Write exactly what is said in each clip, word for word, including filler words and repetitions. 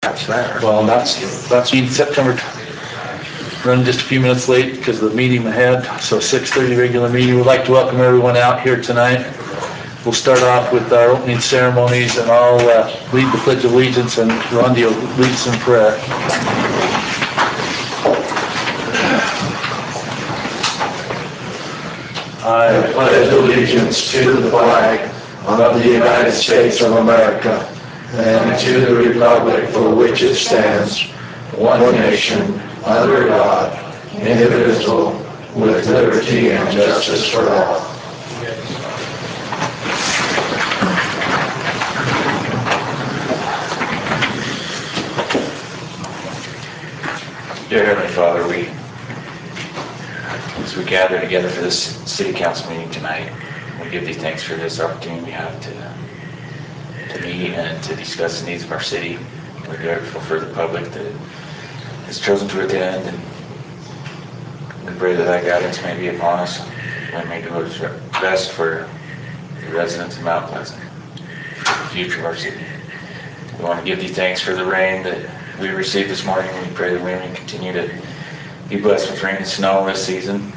That's there. Well, that's, that's mean September, running just a few minutes late because of the meeting ahead, so six thirty regular meeting. We'd like to welcome everyone out here tonight. We'll start off with our opening ceremonies, and I'll uh, lead the Pledge of Allegiance, and Rondi will lead us in prayer. I pledge allegiance to the flag of the United States of America and to the republic for which it stands, one nation, under God, indivisible, with liberty and justice for all. Dear Heavenly Father, we, as we gather together for this City Council meeting tonight, we give Thee thanks for this opportunity we have to, to meet and to discuss the needs of our city. We're grateful for the public that has chosen to attend, and we pray that Thy guidance may be upon us and may do what is best for the residents of Mount Pleasant, for the future of our city. We want to give Thee thanks for the rain that we received this morning. We pray that we may continue to be blessed with rain and snow this season.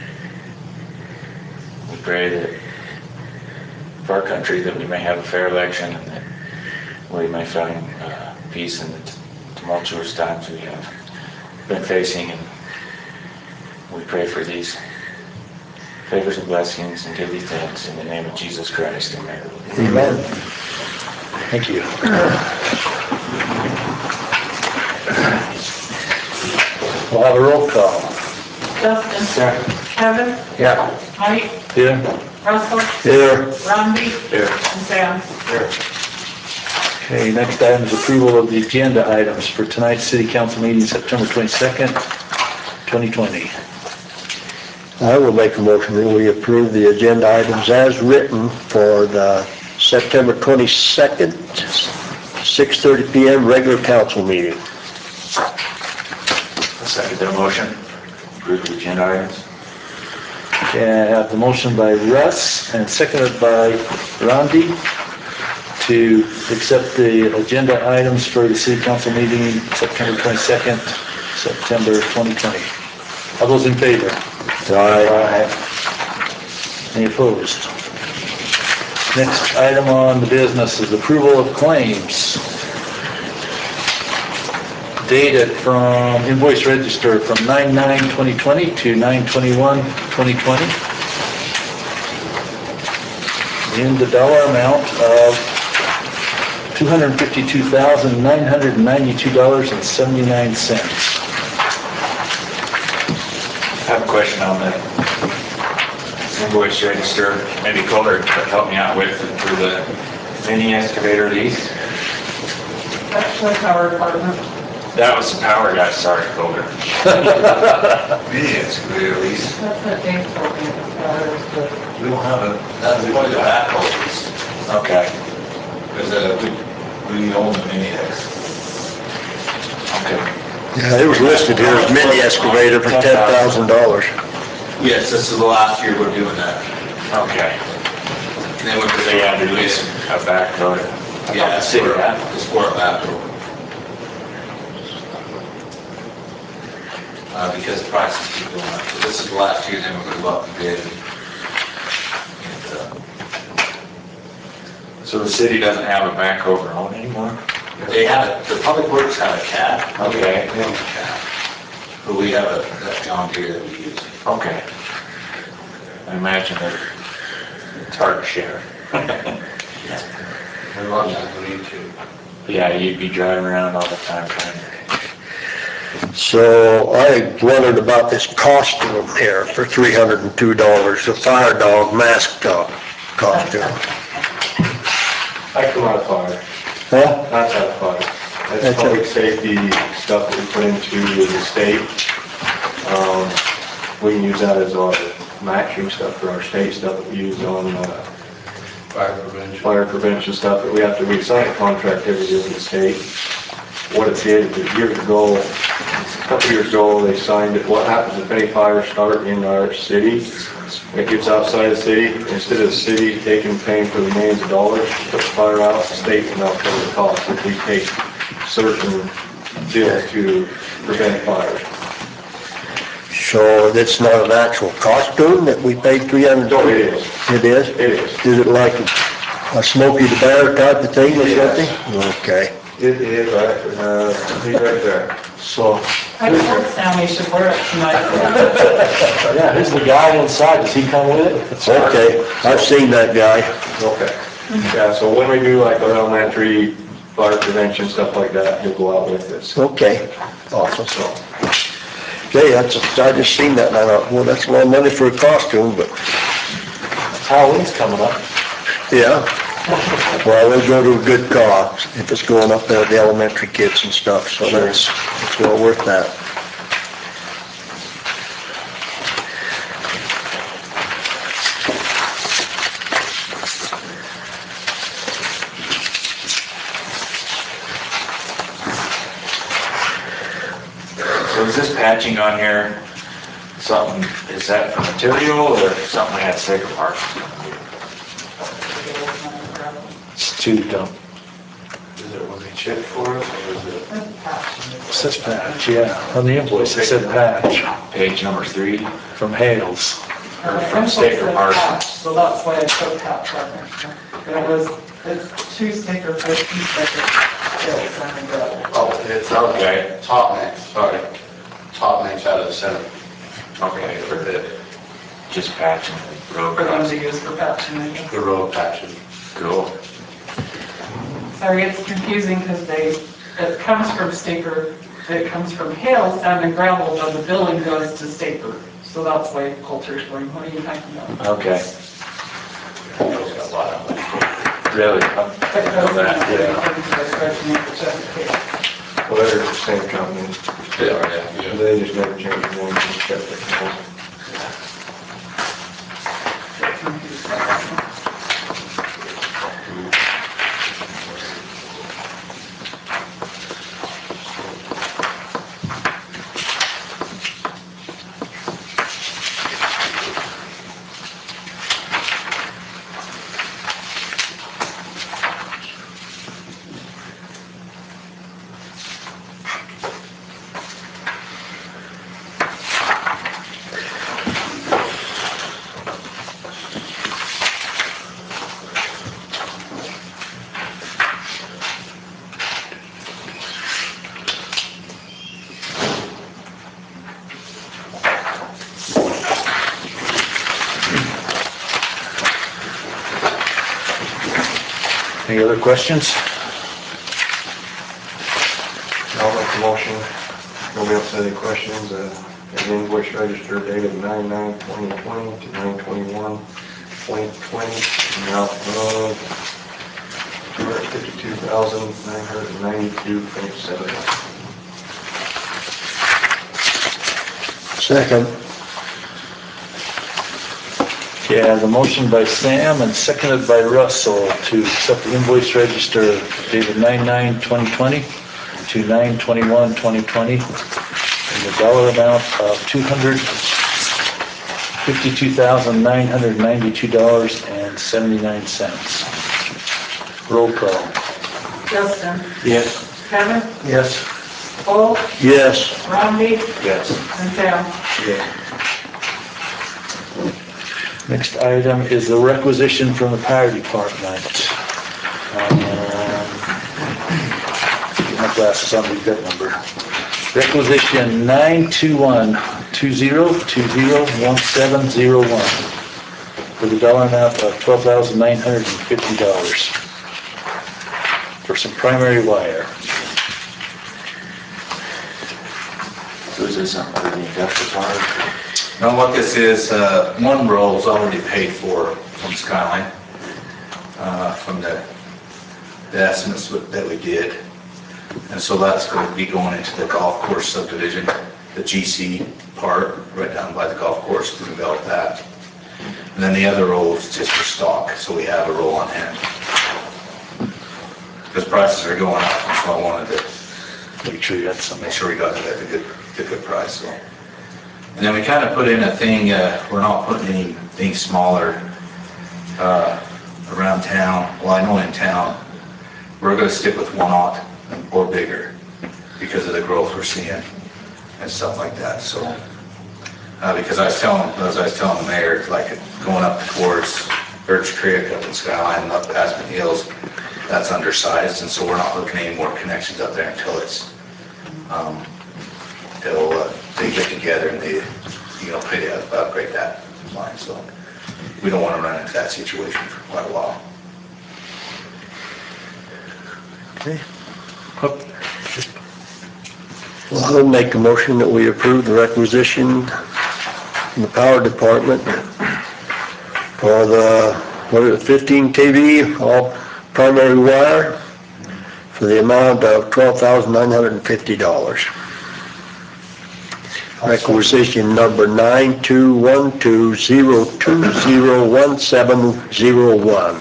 We pray that for our country that we may have a fair election and that we may find uh, peace in the t- tumultuous times we have been facing. And we pray for these favors and blessings and give Thee thanks in the name of Jesus Christ. Amen. Amen. Thank you. We'll have a roll call. Justin. Yeah. Kevin. Yeah. Mike. Here. Russell. Here. Rondi. Here. And Sam. Here. Okay, next item is approval of the agenda items for tonight's City Council meeting, September twenty-second, twenty twenty. I will make a motion that we approve the agenda items as written for the September twenty-second, six thirty p.m. regular council meeting. I'll second that motion. Approve the agenda items. Okay, I have the motion by Russ and seconded by Rondi to accept the agenda items for the City Council meeting, September twenty-second, September twenty twenty. All those in favor? Aye. Any opposed? Next item on the business is approval of claims. Dated from invoice register from nine nine twenty twenty to nine twenty-one twenty twenty. In the dollar amount of two hundred fifty-two thousand nine hundred ninety-two dollars and seventy-nine cents. I have a question on the invoice register. Maybe Kohler could help me out with for the mini excavator lease. That's the power department. That was the power guy, sorry, Kohler. Mini excavator lease. That's what Dave told me. That was the- We don't have a, that's one of the backhoe lease, Okay, because uh, we, we own the mini X. okay. Yeah, it was listed here as mini excavator for ten thousand dollars. Yes, this is the last year we're doing that. Okay. And then we're So you had to lease a backhoe. Yeah, it's for, it's for a backhoe. Uh, because prices keep going up. So this is the last year, then we're gonna go up and bid. And, uh, So the city doesn't have a backhoe for own anymore? They have, a- the public works have a cat. Okay. They have a cat. But we have a, that John Deere that we use. Okay. I imagine that it's hard to share. We're lucky that we need to. Yeah, you'd be driving around all the time trying to. So I wondered about this costume here for three hundred two dollars, the fire dog mask dog costume. I come out of fire. Huh? That's out of fire. That's That's a- public safety stuff that we put into the state. Um, we can use that as our matching stuff for our state stuff that we use on, uh, Fire prevention. fire prevention stuff that we have to, we sign a contract every year with the state. What it did, is years ago, a couple years ago, they signed it, what happens if any fires start in our city, it gets outside the city, instead of the city taking, paying for the millions of dollars to put the fire out, the state can now cover the cost if we take certain deals to prevent fires. So that's not an actual costume that we paid three hundred? No, it is. It is? It is. Is it like a Smokey the Bear type of thing or Yes. something? Okay, It is, right, uh, he's right there. so, I told Sam we should wear it tonight. Yeah, who's the guy inside? Does he come with it? okay, I've seen that guy. Okay. Yeah, so when we do like our elementary fire prevention, stuff like that, he'll go out with us. Okay, awesome. Okay, that's, I just seen that and I thought, well, that's a lot of money for a costume, but, Halloween's coming up. yeah. Well, we'll go to a good cause if it's going up there with the elementary kids and stuff, so that's, it's well worth that. So is this patching on here, something, is that for material or something we had to take apart? It's too dumb. Is it when they chip for us, or is it? It says patch, yeah. On the invoice, it said patch Page number three, from Hales. or from Staker Parsons. So that's why I put patch on there. It was, it's two sticker, fifty sticker. It's on the gravel. Oh, it's okay, top mix, sorry. Top mix out of the center. Okay, For the, just patching road For them crossing. to use for patching, I guess. the road patches. Cool. Sorry, it's confusing because they, it comes from Staker, it comes from Hale, sand and gravel, but the billing goes to Staker. So that's why Coulter's going, what are you talking about? Okay. It's got a lot of them. Really? But it goes That, into yeah. the spreadsheet, which is- Well, they're the same company, They are, yeah. they just never change the name, just kept it. Any other questions? I'll make the motion. Nobody else has any questions? Uh, an invoice register dated nine nine twenty twenty to nine twenty-one twenty twenty, amount of two hundred fifty-two thousand nine hundred ninety-two point seven. Second, Yeah, the motion by Sam and seconded by Russell to accept the invoice register dated nine nine twenty twenty to nine twenty-one twenty twenty in the dollar amount of two hundred fifty-two thousand nine hundred ninety-two dollars and seventy-nine cents. Roll call. Justin, Yes. Kevin, Yes. Paul, yes, Randy, Yes. and Sam. Next item is the requisition from the fire department. Um, Get my glasses on, read that number. Requisition nine two one two zero two zero one seven zero one for the dollar amount of twelve thousand nine hundred fifty dollars for some primary wire. So is this something for the industrial park? Now what this is, uh, one roll is already paid for from Skyline, uh, from the, the estimates that we did. And so that's going to be going into the golf course subdivision, the G C part, right down by the golf course to develop that. And then the other roll is just for stock, so we have a roll on hand. Because prices are going up, so I wanted to Make sure you had some. make sure we got it at a good, a good price, so. And then we kind of put in a thing, uh, we're not putting anything smaller, uh, around town, well, I know in town, we're gonna stick with one aught or bigger because of the growth we're seeing and stuff like that, so. Uh, because I was telling, as I was telling the mayor, like going up towards Birch Creek, up in Skyline, and up Aspen Hills, that's undersized, and so we're not looking at any more connections up there until it's, um, until uh, they get together and they, you know, pay to upgrade that line, so we don't want to run into that situation for quite a while. Okay. Well, I'll make a motion that we approve the requisition from the power department for the, what is it, fifteen K V, all primary wire, for the amount of twelve thousand nine hundred fifty dollars. Requisition number nine two one two zero two zero one seven zero one.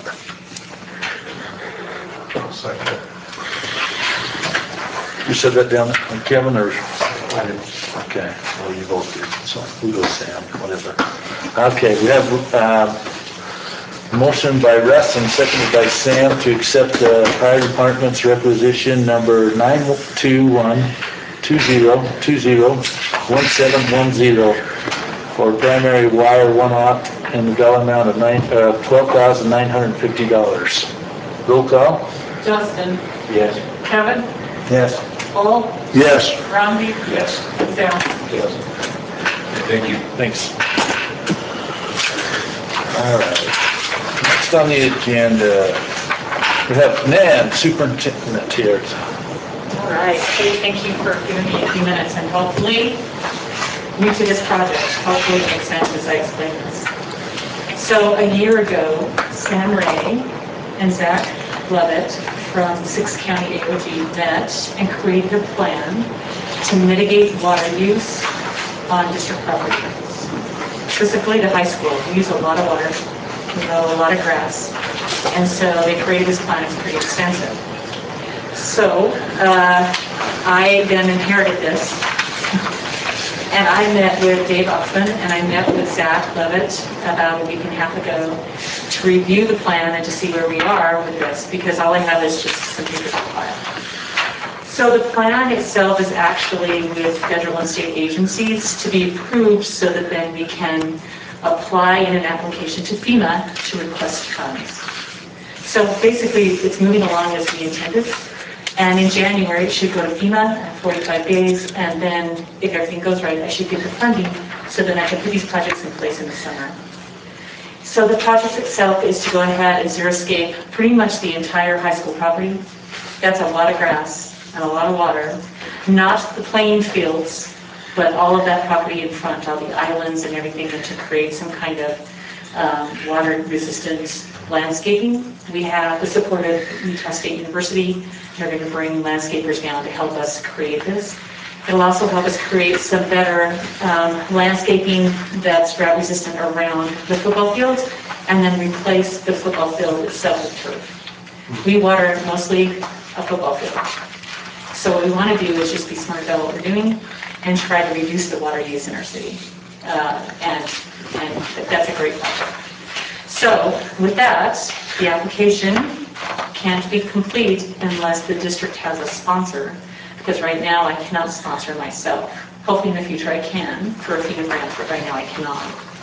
You said that down, Kevin, or? I didn't. Okay, well, you both did, so we'll go Sam, whatever. Okay, we have, um, motion by Russ and seconded by Sam to accept the fire department's requisition number nine two one two zero two zero one seven one zero for primary wire one-aught in the dollar amount of nine, uh, twelve thousand nine hundred fifty dollars. Roll call? Justin, Yes. Kevin, Yes. Paul, Yes. Roundy, Yes. Sam. Yes. Thank you. Thanks. All right. Next on the agenda, we have Nan, superintendent here. All right, hey, thank you for giving me a few minutes, and hopefully, new to this project, hopefully it makes sense as I explain this. So a year ago, Sam Ray and Zach Lovett from Six County A O G met and created a plan to mitigate water use on district property. Specifically the high school, we use a lot of water, we mow a lot of grass, and so they created this plan. It's pretty extensive. So uh, I then inherited this, and I met with Dave Hoffman and I met with Zach Levitt about a week and a half ago to review the plan and to see where we are with this, because all I have is just some papers to file. So the plan itself is actually with federal and state agencies to be approved so that then we can apply in an application to FEMA to request funds. So basically it's moving along as we intended. And in January, it should go to FEMA in forty-five days, and then if everything goes right, I should get the funding so then I can put these projects in place in the summer. So the project itself is to go ahead and xeriscape pretty much the entire high school property. That's a lot of grass and a lot of water. Not the playing fields, but all of that property in front, all the islands and everything, and to create some kind of um, water-resistant landscaping. We have the support of Utah State University. They're going to bring landscapers down to help us create this. It'll also help us create some better um, landscaping that's drought resistant around the football fields, and then replace the football field itself with turf. We water mostly a football field. So what we want to do is just be smart about what we're doing and try to reduce the water use in our city. Uh, and, and that's a great project. So with that, the application can't be complete unless the district has a sponsor, because right now I cannot sponsor myself. Hopefully in the future I can for a FEMA grant, but right now I cannot.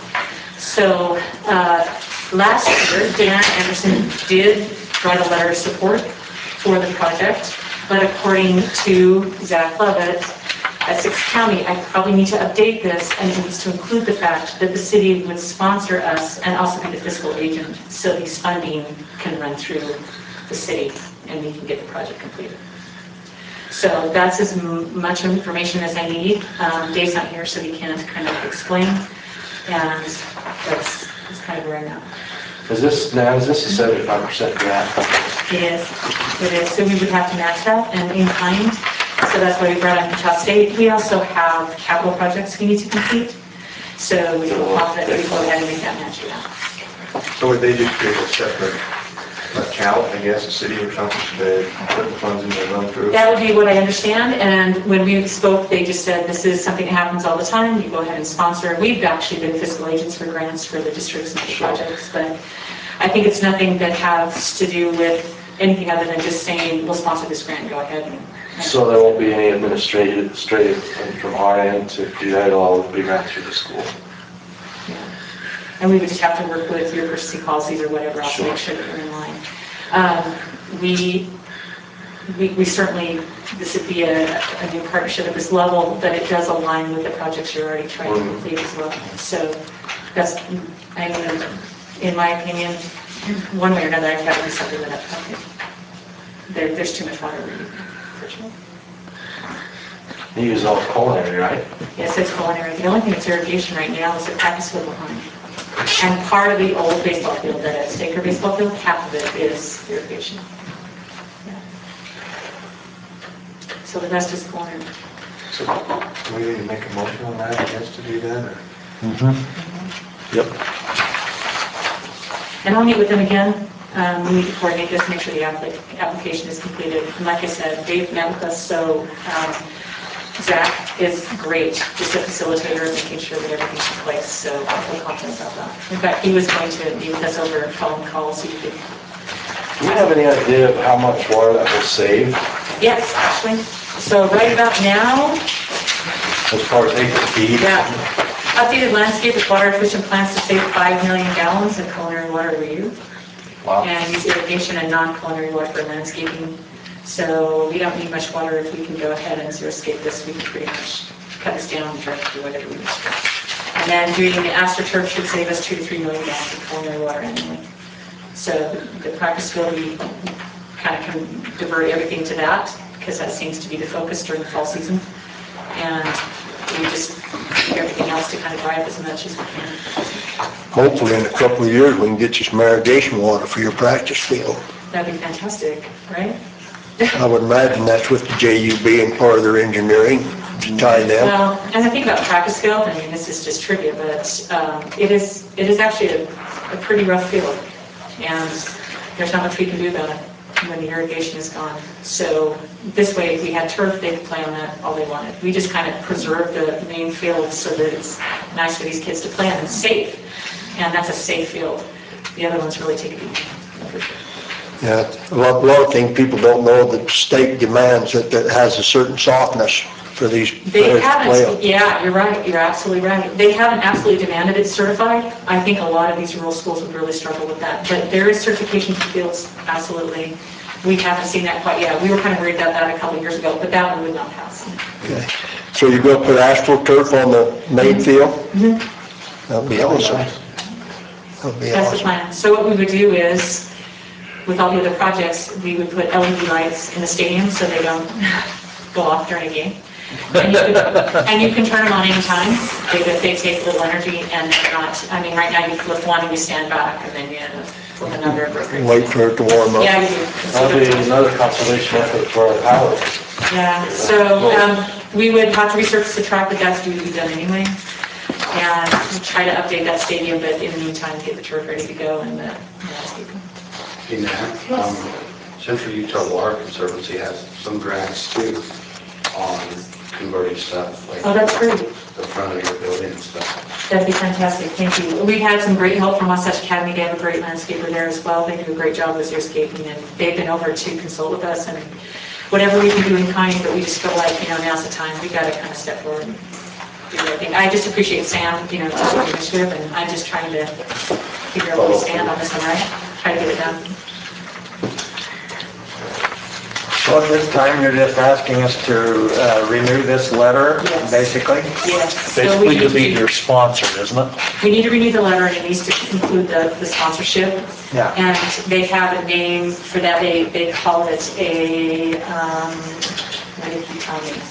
So uh, last year, Dan Anderson did write a letter of support for the project, but according to Zach Lovett at Six County, I probably need to update this, and it needs to include the fact that the city would sponsor us and also be the fiscal agent, so these funding can run through the city and we can get the project completed. So that's as m much information as I need. Um, Dave's not here, so he can't kind of explain, and that's, that's kind of where I'm at. Is this, now, is this a seventy-five percent grant? It is, it is, so we would have to match that and in kind, so that's why we brought on Utah State. We also have capital projects we need to complete, so we feel confident that we go ahead and make that match, yeah. So would they just create a separate account, I guess, a city or something, to put the funds in and run through? That would be what I understand, and when we spoke, they just said this is something that happens all the time, you go ahead and sponsor. We've actually been fiscal agents for grants for the districts and the projects, but I think it's nothing that has to do with anything other than just saying, we'll sponsor this grant, go ahead and. and- So there won't be any administrative, administrative from our end to do that, it'll all be ran through the school. Yeah. And we would just have to work with your purchasing policies or whatever else to make sure that we're in line. Um, we, we, we certainly, this would be a, a new partnership at this level, but it does align with the projects you're already trying to complete as well. So that's, I mean, in my opinion, one way or another, I've got to do something with that project. There, there's too much water, unfortunately. You use all culinary, right? Yes, it's culinary. The only thing that's irrigation right now is the practice field behind. And part of the old baseball field, that is Staker baseball field, half of it is irrigation. Yeah. So the rest is culinary. So do we need to make a motion on that, I guess, to do that, or? Yep. And I'll meet with them again. Um, we need to coordinate this, make sure the applic- application is completed. And like I said, Dave met with us, so um, Zach is great, just a facilitator, making sure that everything's in place, so I feel confident about that. In fact, he was going to meet with us over a phone call, so you could. Do we have any idea of how much water that will save Yes, actually. So right about now, as far as acre feet? yeah, updated landscape with water efficient plants to save five million gallons of culinary water every year. Wow. And use irrigation and non-culinary water for landscaping. So we don't need much water. If we can go ahead and xeriscape this, we can pretty much cut this down and try to do whatever we need. And then doing the AstroTurf should save us two to three million gallons of culinary water annually. So the practice field, we kind of can divert everything to that because that seems to be the focus during the fall season. And we just do everything else to kind of dry up as much as we can. Hopefully in a couple of years, we can get you some irrigation water for your practice field. That'd be fantastic, right? I would imagine that's with the J U B and part of their engineering to tie them. Well, and the thing about practice field, I mean, this is just trivia, but um, it is it is actually a, a pretty rough field, and there's not much we can do about it when the irrigation is gone. So this way, if we had turf, they could play on that all they wanted. We just kind of preserve the main field so that it's nice for these kids to play on and safe, and that's a safe field. The other ones really take it easy, for sure. Yeah, a lot, a lot of things people don't know that the state demands that that has a certain softness for these They players to play on. haven't, yeah, you're right, you're absolutely right. They haven't absolutely demanded it certified. I think a lot of these rural schools would really struggle with that, but there is certification for fields, absolutely. We haven't seen that quite yet. We were kind of worried about that a couple of years ago, but that one would not pass. Okay. So you're going to put AstroTurf on the main field? Mm-hmm. That'd be awesome. That'd be That's the awesome. plan. So what we would do is, with all the other projects, we would put L E D lights in the stadium so they don't go off during a game. And you can, and you can turn them on anytime. They, they take little energy and they're not, I mean, right now you flip one and you stand back and then you flip another. Wait for it to warm up. Yeah, you do. That'll be another conservation effort for our power. Yeah, so um, we would have to resurface the track, but that's due to be done anyway. And try to update that stadium, but in the meantime, get the turf ready to go and the landscaping. Hey, Matt, um, Central Utah Water Conservancy has some grants too on converting stuff, like Oh, that's great. the front of your building and stuff. That'd be fantastic, thank you. We've had some great help from Wasatch Academy, they have a great landscaper there as well. They do a great job with xeriscaping, and they've been over to consult with us, and whatever we can do in kind, but we just feel like, you know, now's the time, we gotta kind of step forward and do everything. I just appreciate Sam, you know, taking the initiative, and I'm just trying to figure out where we stand on this one, right? Try to get it done. So at this time, you're just asking us to uh, renew this letter, Yes. basically? Yes. So we Basically to need be your sponsor, isn't it? We need to renew the letter, and it needs to include the, the sponsorship. Yeah. And they have a name for that, they, they call it a, um, what did he tell me?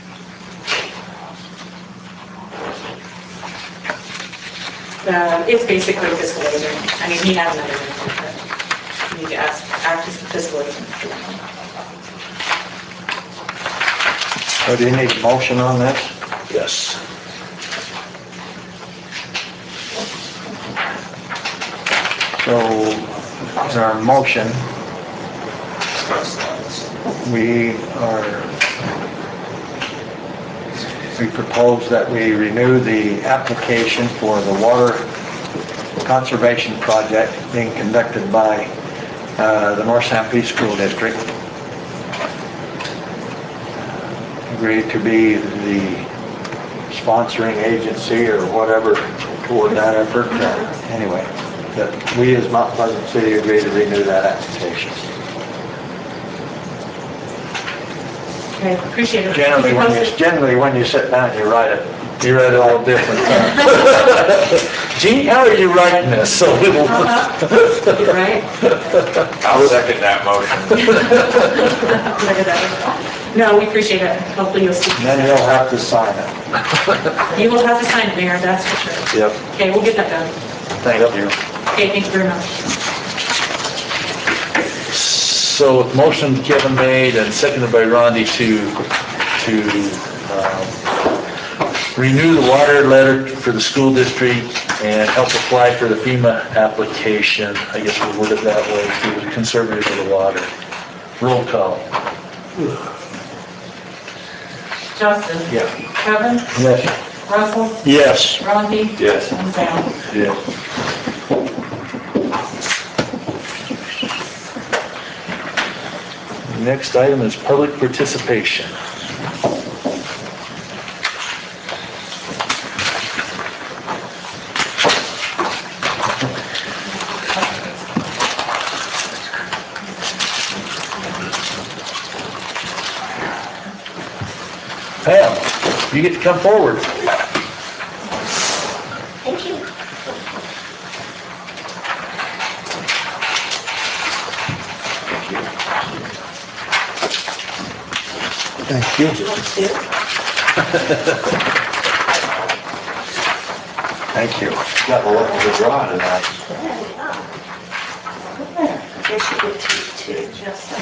Uh, it's basically fiscal agent. I mean, he has another name, but you need to ask, act as the fiscal agent for that one. So do you need a motion on this? Yes. So, in our motion, we are, we propose that we renew the application for the water conservation project being conducted by uh, the North Sanpete School District agreed to be the sponsoring agency or whatever toward that effort. Uh, Anyway, that we as Mount Pleasant City agreed to renew that application. Okay, appreciate it. Generally, when you, generally when you sit down, you write it. You read it a little different. Gene, how are you writing this? So it'll. You're right. I'll second that motion. No, we appreciate it. Hopefully you'll see. Then you'll have to sign it. You will have to sign it, Mayor, that's for sure. Yep. Okay, we'll get that done. Thank you. Okay, thank you very much. So motion Kevin made and seconded by Rondi to, to um, renew the water letter for the school district and help apply for the FEMA application. I guess we'll word it that way, to the conservative of the water. Roll call. Justin? Yeah. Kevin? Yes. Russell? Yes. Rodney? Yes. And Sam? Yes. Next item is public participation. Pam, you get to come forward. Thank you. Thank you. Thank you. Got the luck of the draw tonight. This should be two, two, Justin.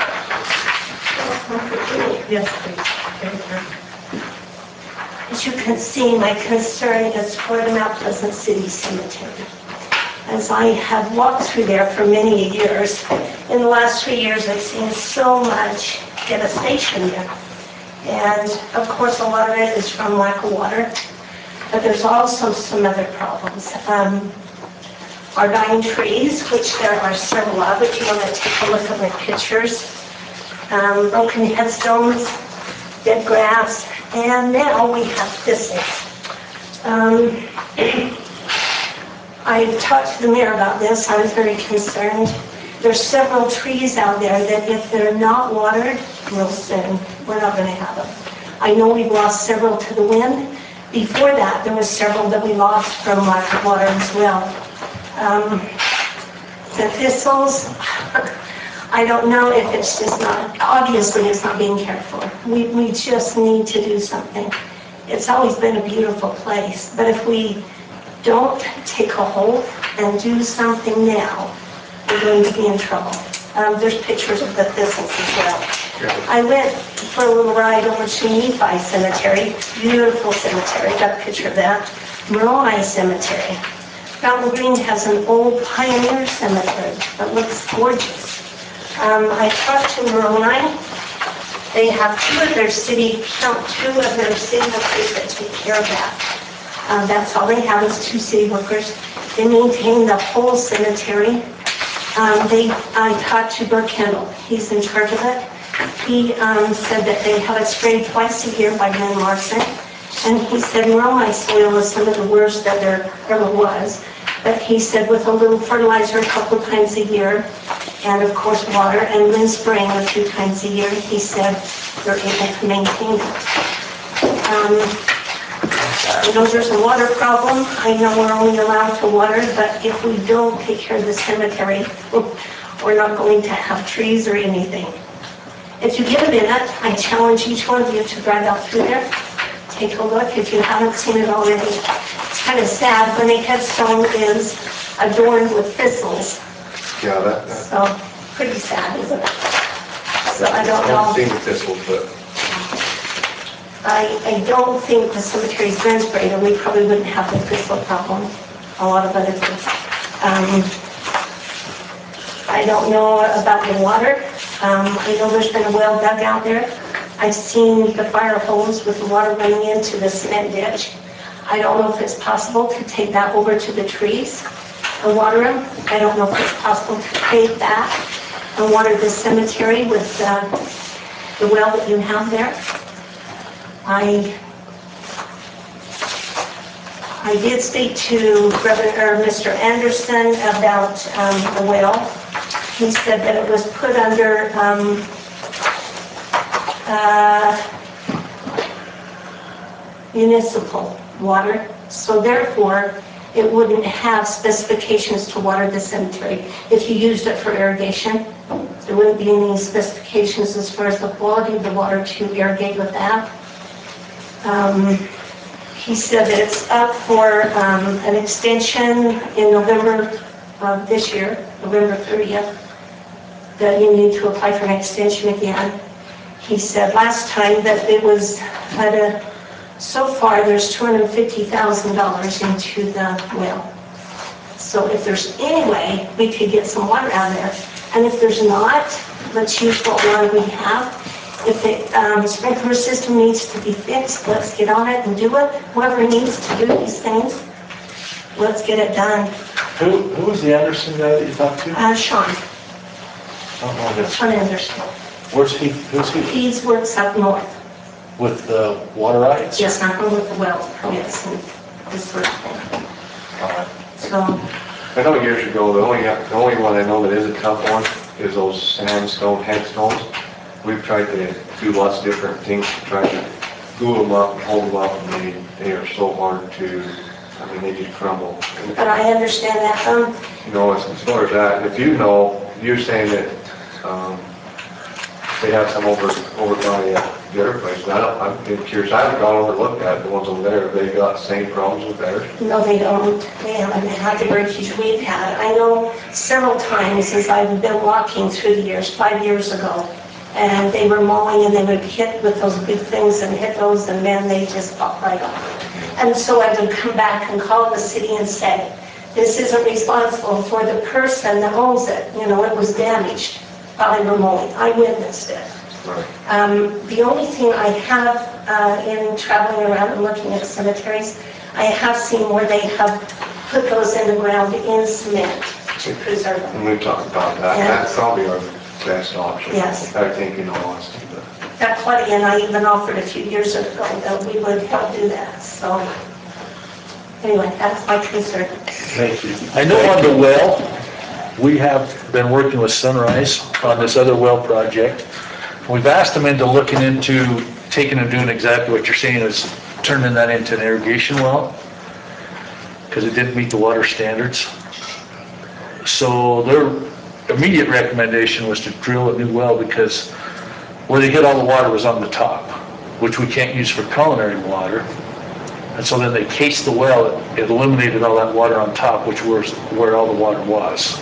Yes, please. Thank you. As you can see, my concern is for the Mount Pleasant City Cemetery. As I have walked through there for many years, in the last three years, I've seen so much devastation there. And of course, a lot of it is from lack of water, but there's also some other problems. Um, our dying trees, which there are several of, if you want to take a look at my pictures, um, broken headstones, dead grass, and now we have thistles. Um, I talked to the mayor about this. I was very concerned. There's several trees out there that if they're not watered real soon, we're not going to have them. I know we've lost several to the wind. Before that, there was several that we lost from lack of water as well. Um, the thistles, I don't know if it's just not, obviously it's not being cared for. We, we just need to do something. It's always been a beautiful place, but if we don't take a hold and do something now, we're going to be in trouble. Um, there's pictures of the thistles as well. I went for a little ride over to Nephi Cemetery, beautiful cemetery, got a picture of that. Moroni Cemetery. Fountain Green has an old pioneer cemetery that looks gorgeous. Um, I talked to Moroni. They have two of their city, count two of their city workers that take care of that. Uh, that's all they have is two city workers. They maintain the whole cemetery. Um, they, I talked to Burke Kendall. He's in charge of it. He um, said that they have it sprayed twice a year by Glenn Larson. And he said Moroni soil is some of the worst that there ever was. But he said with a little fertilizer a couple times a year, and of course water, and then spraying a few times a year, he said they're able to maintain it. Um, you know, there's a water problem. I know we're only allowed to water, but if we don't take care of the cemetery, we're not going to have trees or anything. If you get a minute, I challenge each one of you to drive out through there. Take a look if you haven't seen it already. It's kind of sad when a headstone is adorned with thistles. Yeah, that, that- So, pretty sad, isn't it? So I don't I know. haven't seen the thistles, but I, I don't think the cemetery's been sprayed, or we probably wouldn't have the thistle problem, a lot of other things. Um, I don't know about the water. Um, I know there's been a well dug out there. I've seen the fire hose with the water running into the cement ditch. I don't know if it's possible to take that over to the trees. and water them. I don't know if it's possible to pave that and water the cemetery with uh, the well that you have there. I I did speak to Reverend, or Mister Anderson about um, the well. He said that it was put under um, uh, municipal water, so therefore it wouldn't have specifications to water the cemetery. If you used it for irrigation, there wouldn't be any specifications as far as the quality of the water to irrigate with that. Um, He said that it's up for um, an extension in November of this year, November thirtieth, that you need to apply for an extension again. He said last time that it was, at a, so far there's two hundred fifty thousand dollars into the well. So if there's any way we could get some water out of there, and if there's not, let's use what water we have. If the um, sprinkler system needs to be fixed, let's get on it and do it. Whoever needs to do these things, let's get it done. Who, who was the Anderson guy that you talked to? Uh, Sean, I don't know this. Sean Anderson. Where's he, who's he? He works up north. With the water rights? Yes, not with the wells permits and this sort of thing. So, I know years ago, the only, the only one I know that is a tough one is those sandstone headstones. We've tried to do lots of different things to try to glue them up and hold them up, and they, they are so hard to, I mean, they just crumble. but I understand that. Um, You know, as as far as that, if you know, you're saying that, um, they have some over, over by uh, the other place. I don't, I'm curious, I haven't gone over and looked at the ones over there. Have they got the same problems with theirs? No, they don't. They haven't had the breakage we've had. I know several times as I've been walking through the years, five years ago, and they were mowing and they would hit with those big things and hit those, and then they just pop right off. And so I would come back and call the city and say, this isn't responsible for the person that owns it. You know, it was damaged while they were mowing. I witnessed it. Um, the only thing I have uh, in traveling around and looking at cemeteries, I have seen where they have put those in the ground in cement to preserve them. And we talked about that. Yeah. That's probably our best option. Yes. I think, in all honesty, but. That's what, and I even offered a few years ago that we would help do that, so. Anyway, that's my concern. Thank you. I know on the well, we have been working with Sunrise on this other well project. We've asked them into looking into taking and doing exactly what you're saying, is turning that into an irrigation well, because it didn't meet the water standards. So their immediate recommendation was to drill a new well, because where they get all the water was on the top, which we can't use for culinary water. And so then they cased the well, it eliminated all that water on top, which was where all the water was.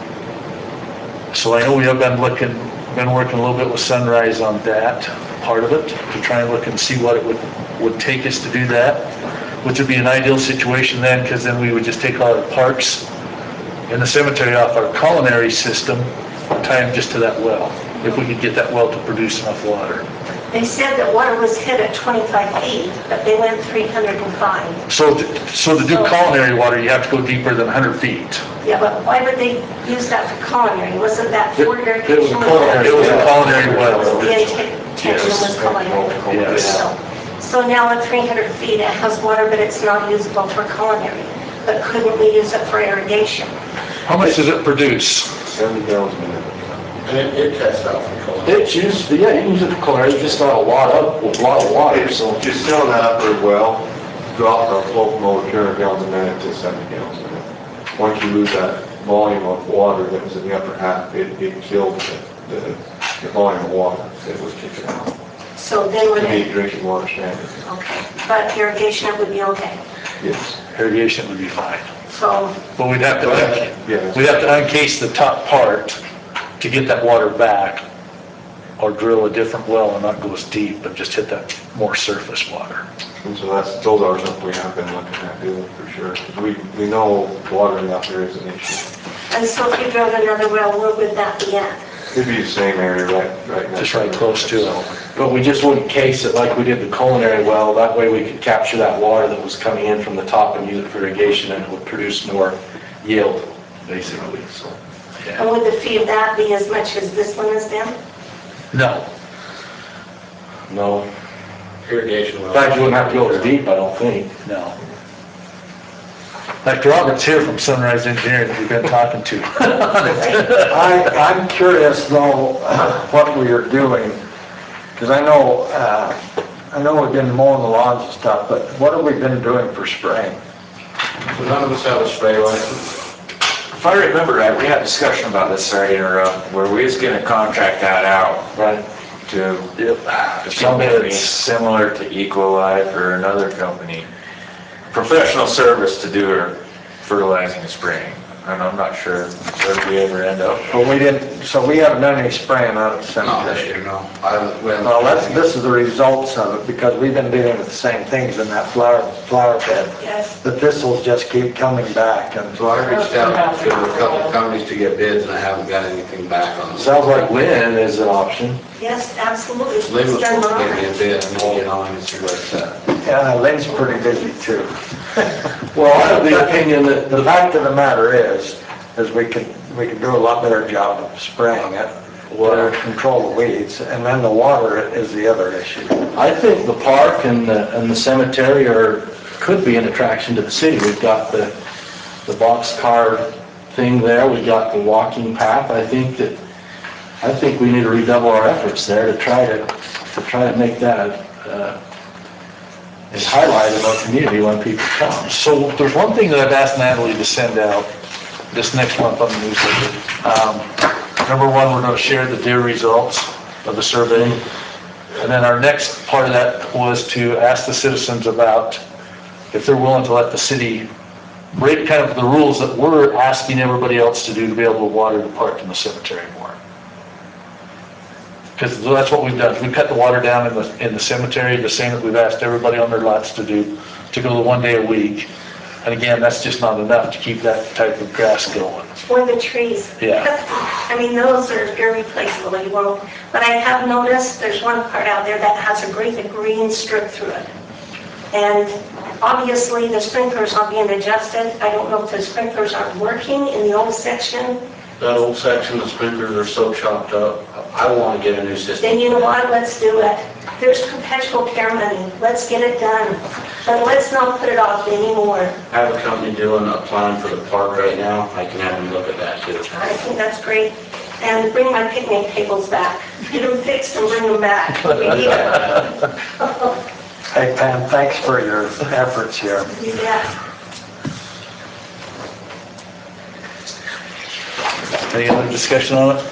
So I know we have been looking, been working a little bit with Sunrise on that part of it, to try and look and see what it would, would take us to do that, which would be an ideal situation then, because then we would just take all our parks in the cemetery off our culinary system, tie them just to that well, if we could get that well to produce enough water. They said that water was hit at twenty-five feet, but they went three hundred five. So, to- so to do culinary water, you have to go deeper than one hundred feet. Yeah, but why would they use that for culinary? Wasn't that for irrigation? It was a culinary, it was a culinary well. The intention was culinary. Yes. So- So now at three hundred feet, it has water, but it's not usable for culinary. But couldn't we use it for irrigation? How much does it produce? Seventy gallons a minute. And it, it tests out for color. It's used, yeah, you can use it for color, it's just not a lot of, a lot of water, so. Just fill that up very well, drop our float motor two hundred gallons a minute to seventy gallons a minute. Once you lose that volume of water that was in the upper half, it, it killed the, the, the volume of water that was kicking out. So then would To meet it, drinking water standards. okay, but irrigation, it would be okay. Yes. Irrigation would be fine. So, But we'd have to, Yeah. we'd have to uncase the top part to get that water back, or drill a different well and not go as deep, but just hit that more surface water. And so that's, those are something we have been looking at doing for sure. 'Cause we, we know watering out there is an issue. and so if you drilled another well, where would that be at? It'd be the same area, right, right next. Just right close to it. But we just wouldn't case it like we did the culinary well, that way we could capture that water that was coming in from the top and use it for irrigation, and it would produce more yield, basically, so, And yeah. would the fee of that be as much as this one has been? No, No irrigation well. in fact, you wouldn't have to go as deep, I don't think, no. Like Robert's here from Sunrise Engineering, we've been talking to. I, I'm curious though, what we are doing, because I know, uh, I know we've been mowing the lawns and stuff, but what have we been doing for spraying? So none of us have a spray license. If I remember right, we had a discussion about this, sorry to interrupt, where we was gonna contract that out Right. to Yep. a company similar to Equalife or another company, professional service to do our fertilizing and spraying. And I'm not sure where we ever end up. But we didn't, so we haven't done any spraying out of the Not this cemetery. year, no. I haven't, we haven't. Well, that's, this is the results of it, because we've been dealing with the same things in that flower, flower bed. Yes. The thistles just keep coming back, and So I reached out to a couple companies to get bids and I haven't got anything back on them. Sounds like Lynn is an option. Yes, absolutely. Lynn was It's done supposed to give me wrong. a bid and we'll get on and see where it's at. yeah, Lynn's pretty busy too. Well, I have the opinion that The fact of the matter is, is we can, we can do a lot better job of spraying it, water, control the weeds, and then the water is the other issue. I think the park and the, and the cemetery are, could be an attraction to the city. We've got the, the boxcar thing there, we got the walking path. I think that, I think we need to redouble our efforts there to try to, to try to make that, uh, is highlighted in our community when people come. So there's one thing that I've asked Natalie to send out this next month on the newsletter. Um, number one, we're gonna share the deer results of the survey. And then our next part of that was to ask the citizens about if they're willing to let the city break kind of the rules that we're asking everybody else to do to be able to water the park and the cemetery more. Because that's what we've done. We cut the water down in the, in the cemetery, the same that we've asked everybody on their lots to do, to go to one day a week. And again, that's just not enough to keep that type of grass going. Or the trees. Yeah. I mean, those are irreplaceable, you won't. But I have noticed there's one part out there that has a great big green strip through it. And obviously, the sprinklers aren't being adjusted. I don't know if the sprinklers aren't working in the old section. That old section, the sprinklers are so chopped up. I want to get a new system. Then you know what, let's do it. There's perpetual care money, let's get it done. But let's not put it off anymore. I have a company doing a plan for the park right now. I can have them look at that too. I think that's great. And bring my picnic tables back. Get them fixed and bring them back. We need it. Hey Pam, thanks for your efforts here. You bet. Any other discussion on it?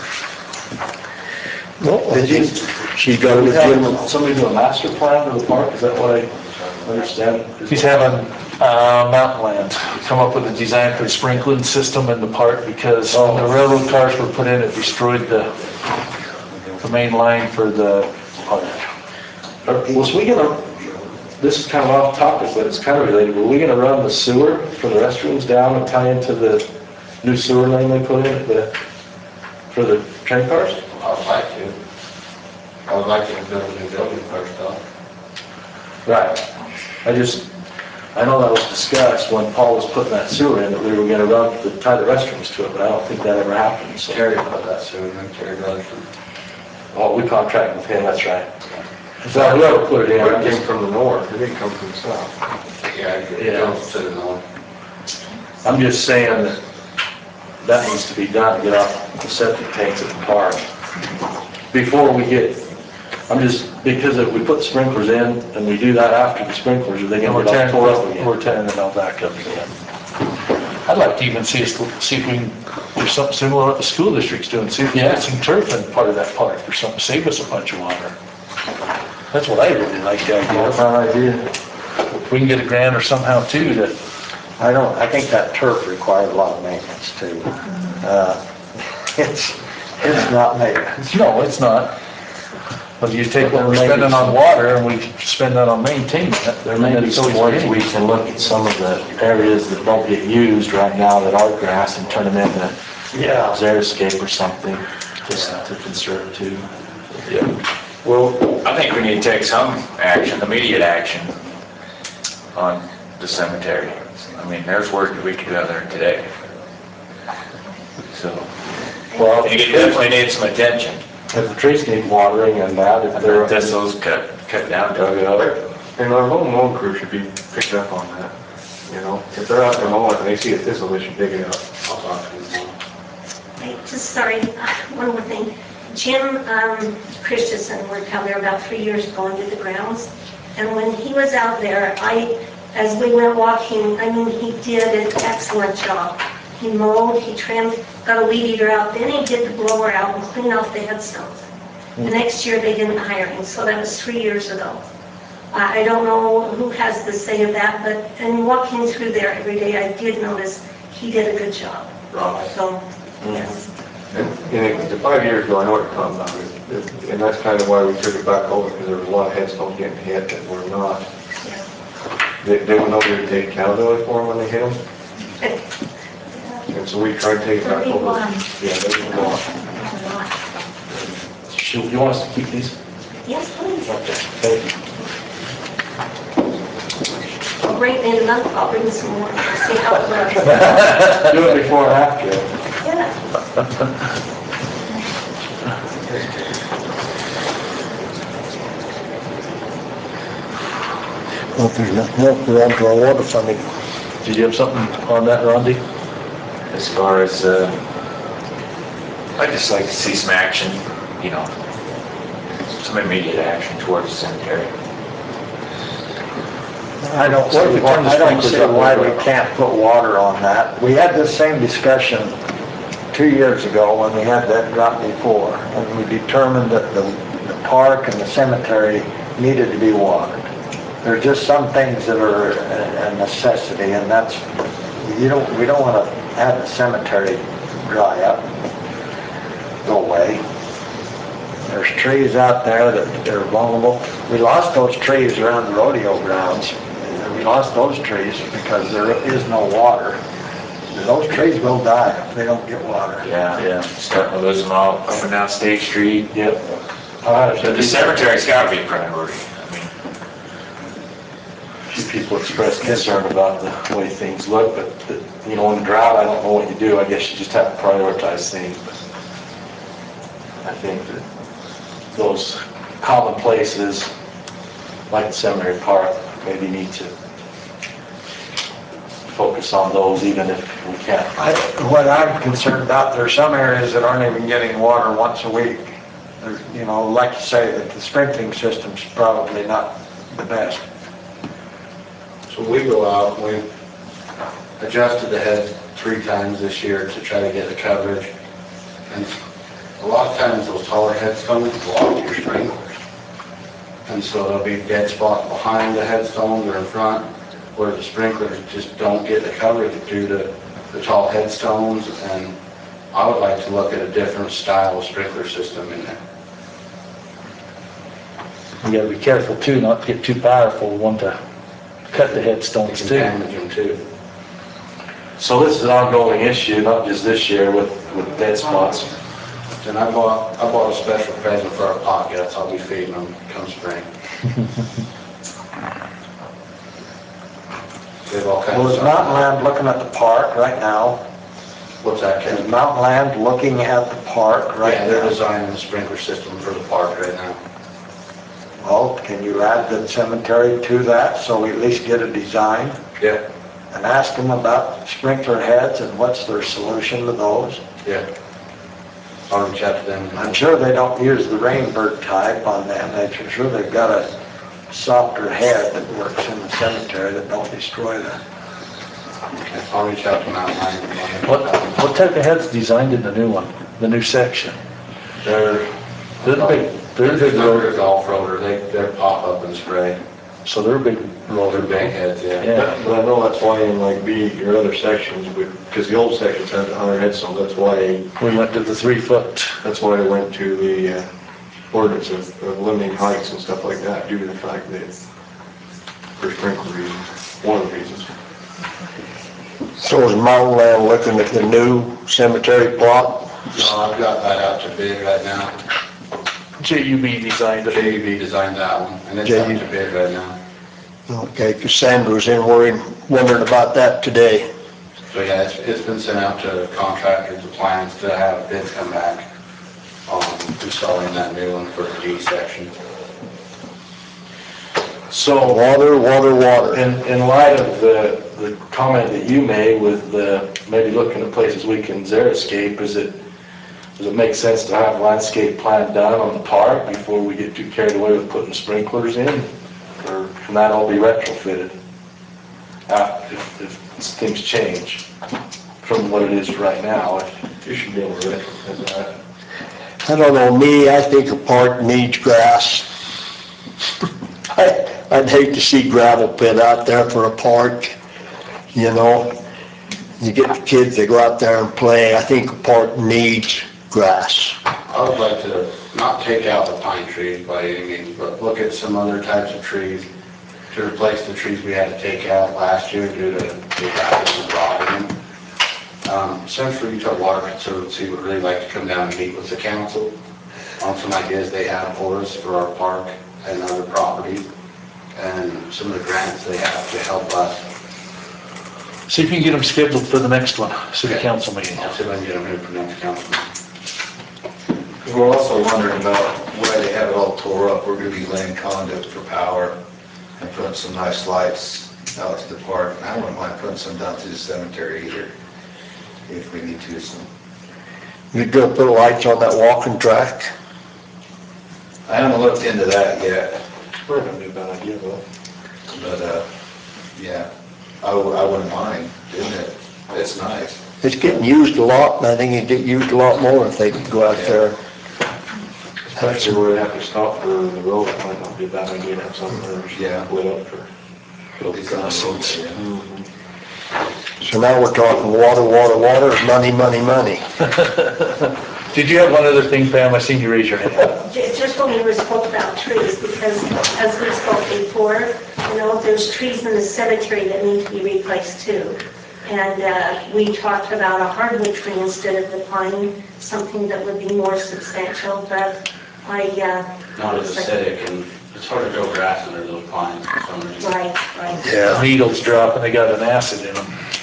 Well, did you, she's got a legitimate, Somebody do a master plan for the park, is that what I understand? He's having, uh, Mountain Land come up with a design for the sprinkling system in the park because when the railroad cars were put in, it destroyed the, the main line for the park. Was we gonna, this is kind of off topic, but it's kind of related, were we gonna run the sewer for the restrooms down and tie into the new sewer lane they put in at the, for the train cars? I would like to. I would like to build a new building first off. Right. I just, I know that was discussed when Paul was putting that sewer in, that we were gonna run, the tie the restrooms to it, but I don't think that ever happened, so. Terry put that sewer in, Terry Rutherford. Oh, we contracted with him, that's right. So whoever put it in, But I it came just- from the north, it didn't come from the south. Yeah, it Yeah. goes to the north. I'm just saying that that needs to be done, get off the septic tanks at the park. Before we get, I'm just, because if we put sprinklers in and we do that after the sprinklers, are they gonna get all tore up again? We're tearing it all back up again. I'd like to even see us, see if we can do something similar what the school district's doing, see if we can get some turf in part of that park or something, save us a bunch of water. That's what I really like the idea of. That idea. If we can get a grant or somehow too to, I don't, I think that turf requires a lot of maintenance too. Uh, It's, it's not maintenance. no, it's not. But you take what we're spending on water and we spend that on maintaining it. There may be some ways we can look at some of the areas that don't get used right now that are grass and turn them into Yeah. xeriscape or something, just to conserve too. Well, I think we need to take some action, immediate action on the cemetery. I mean, there's work that we could do out there today. so. Well, It definitely needs some attention. if the trees need watering and that, if And they're. the thistles cut, cut down, dug up. And our home mowing crew should be picked up on that, you know? If they're out there mowing and they see a thistle, they should dig it up. I'll talk to them. Hey, just sorry, one more thing. Jim um, Christensen worked out there about three years ago and did the grounds. And when he was out there, I, as we went walking, I mean, he did an excellent job. He mowed, he trimmed, got a weed eater out, then he did the blower out and cleaned off the headstones. The next year, they didn't hire him, so that was three years ago. I I don't know who has the say of that, but in walking through there every day, I did notice he did a good job. Right. So, yes. And and the five years ago, I know what you're talking about, It- it- and that's kind of why we took it back over, because there was a lot of headstones getting hit that were not. They, they went over to take accountability for them when they hit them, and so we tried to take it back over. Thirty-one. Yeah, they were not. Should, you want us to keep these? Yes, please. Okay. I'll bring in another, I'll bring some more, see how it looks. Do it before or after. Yeah. Well, if there's nothing else, we're on to our water funding. Did you have something on that, Rondi? As far as, uh, I'd just like to see some action, you know, some immediate action towards the cemetery. I don't see, What if we why- turn the I don't sprinklers see up why over we there? can't put water on that. We had this same discussion two years ago when we had that drop before, and we determined that the, the park and the cemetery needed to be watered. There's just some things that are a a necessity, and that's, you don't, we don't want to have the cemetery dry up, go away. There's trees out there that are vulnerable. We lost those trees around the rodeo grounds. We lost those trees because there is no water. Those trees will die if they don't get water. Yeah, yeah. Starting to lose them all up and down State Street. Yep. But the cemetery's gotta be a priority. I mean, A few people expressed concern about the way things look, but, but, you know, in drought, I don't know what you do. I guess you just have to prioritize things. But I think that those common places, like the cemetery park, maybe need to focus on those even if we can't. I, what I'm concerned about, there are some areas that aren't even getting water once a week. There's, you know, like you say, that the sprinkling system's probably not the best. So we go out, we adjusted the head three times this year to try to get the coverage. And a lot of times those taller headstones block your sprinklers. And so there'll be dead spots behind the headstones or in front where the sprinklers just don't get the coverage due to the tall headstones. And I would like to look at a different style of sprinkler system in there. You gotta be careful too, not to get too powerful, we want to cut the headstones Can too. damage them too. So this is an ongoing issue, not just this year with, with dead spots. And I bought, I bought a special present for our pockets. I'll be feeding them come spring. They have all kinds Well, of is stuff. Mountain Land looking at the park right now? What's that, Is Kevin? Mountain Land looking at the park right Yeah, they're now? designing the sprinkler system for the park right now. Well, can you add the cemetery to that so we at least get a design? Yeah, And ask them about sprinkler heads and what's their solution to those? yeah. I'll reach out to them. I'm sure they don't use the Rainbird type on them. I'm sure they've got a softer head that works in the cemetery that don't destroy the... I'll reach out to Mountain Lion. What, what type of head's designed in the new one, the new section? They're, They're big, they're big they're rotor, golf rotor. They, they're pop up and spray. so they're big rotor. They're big heads, yeah. Yeah. But I know that's why in like B, your other sections, because the old sections had the higher headstones, that's why, We went to the three foot. that's why I went to the uh, ordinance of of limiting heights and stuff like that, due to the fact that, for sprinkler reasons, one of the reasons. So is Mountain Land looking at the new cemetery plot? No, I've got that out to bid right now. J U B designed it. J U B designed that one, and it's J out U B. to bid right now. Okay, because Sandra was in worrying, wondering about that today. So yeah, it's, it's been sent out to contractors, the plans to have bids come back on installing that new one for the D section. So, Water, water, water. in, in light of the, the comment that you made with the, maybe looking at places we can xeriscape, is it, does it make sense to have landscape plan done on the park before we get too carried away with putting sprinklers in? Or can that all be retrofitted? Uh, if, if things change from what it is right now, You should be able to retrofit that. I don't know, me, I think a park needs grass. I, I'd hate to see gravel pit out there for a park, you know? You get the kids, they go out there and play. I think a park needs grass. I would like to not take out the pine trees by any means, but look at some other types of trees to replace the trees we had to take out last year due to the rapid and rotting. Um, Central Utah Water Conservancy would really like to come down and meet with the council on some ideas they have for us for our park and other properties, and some of the grants they have to help us. See if you can get them scheduled for the next one, city council meeting. I'll see if I can get them here for next council. We're also wondering about why they have it all tore up. We're gonna be laying conduit for power and putting some nice lights out to the park. And I wouldn't mind putting some down to the cemetery either, if we need to. Some. You gonna put lights on that walking track? I haven't looked into that yet, Probably not be a bad idea though. but, uh, yeah, I, w- I wouldn't mind, isn't it? It's nice. It's getting used a lot, and I think it'd get used a lot more if they could go out there. Especially where they have to stop for the road, it might not be a bad idea to have something that's Yeah. lit up for. It's nice. So now we're talking water, water, water, money, money, money. Did you have one other thing, Pam? I seen you raise your hand. Ju- Just when we were spoke about trees, because as we spoke before, you know, there's trees in the cemetery that need to be replaced too. And uh, we talked about a hardwood tree instead of the pine, something that would be more substantial, but I, uh... Not as acidic, and it's hard to grow grass under those pines for some reason. Right, right. Yeah. Needles drop and they got an acid in them.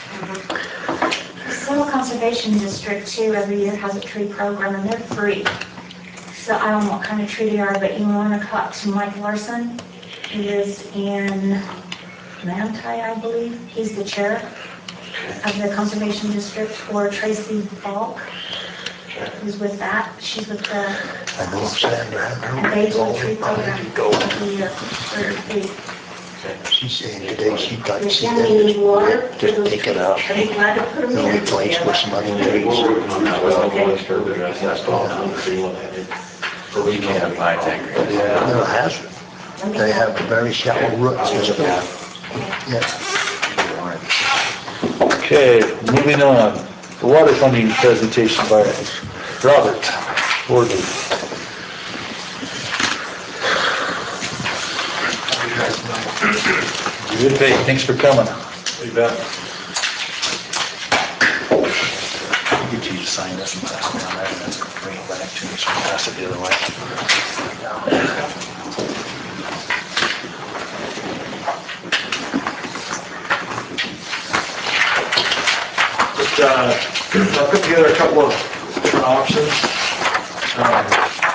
Soil Conservation District too, every year has a tree program and they're free. So I don't know what kind of tree they are, but you want to talk to Mike Larson. He is in Manti, I believe. He's the chair of the Conservation District, or Tracy Falk, who's with that. She's with the, I know Sandra had and her. they do a tree program every year for free. She's saying today she got, If she you need did water, just take it out. I'd be glad to put them The only in. place where some money is. We're working on that, well, we'll disturb the grass, that's all, I'm feeling it. For we can't apply that. Yeah, no, it hasn't. They have very shallow root system. Yeah. Okay, moving on. The water funding presentation by Robert Wardley. Good day, thanks for coming. You bet. I'll get you to sign this and pass it down there, and then bring it back to me, so I can pass it the other way. Just, uh, I put together a couple of different options. Um,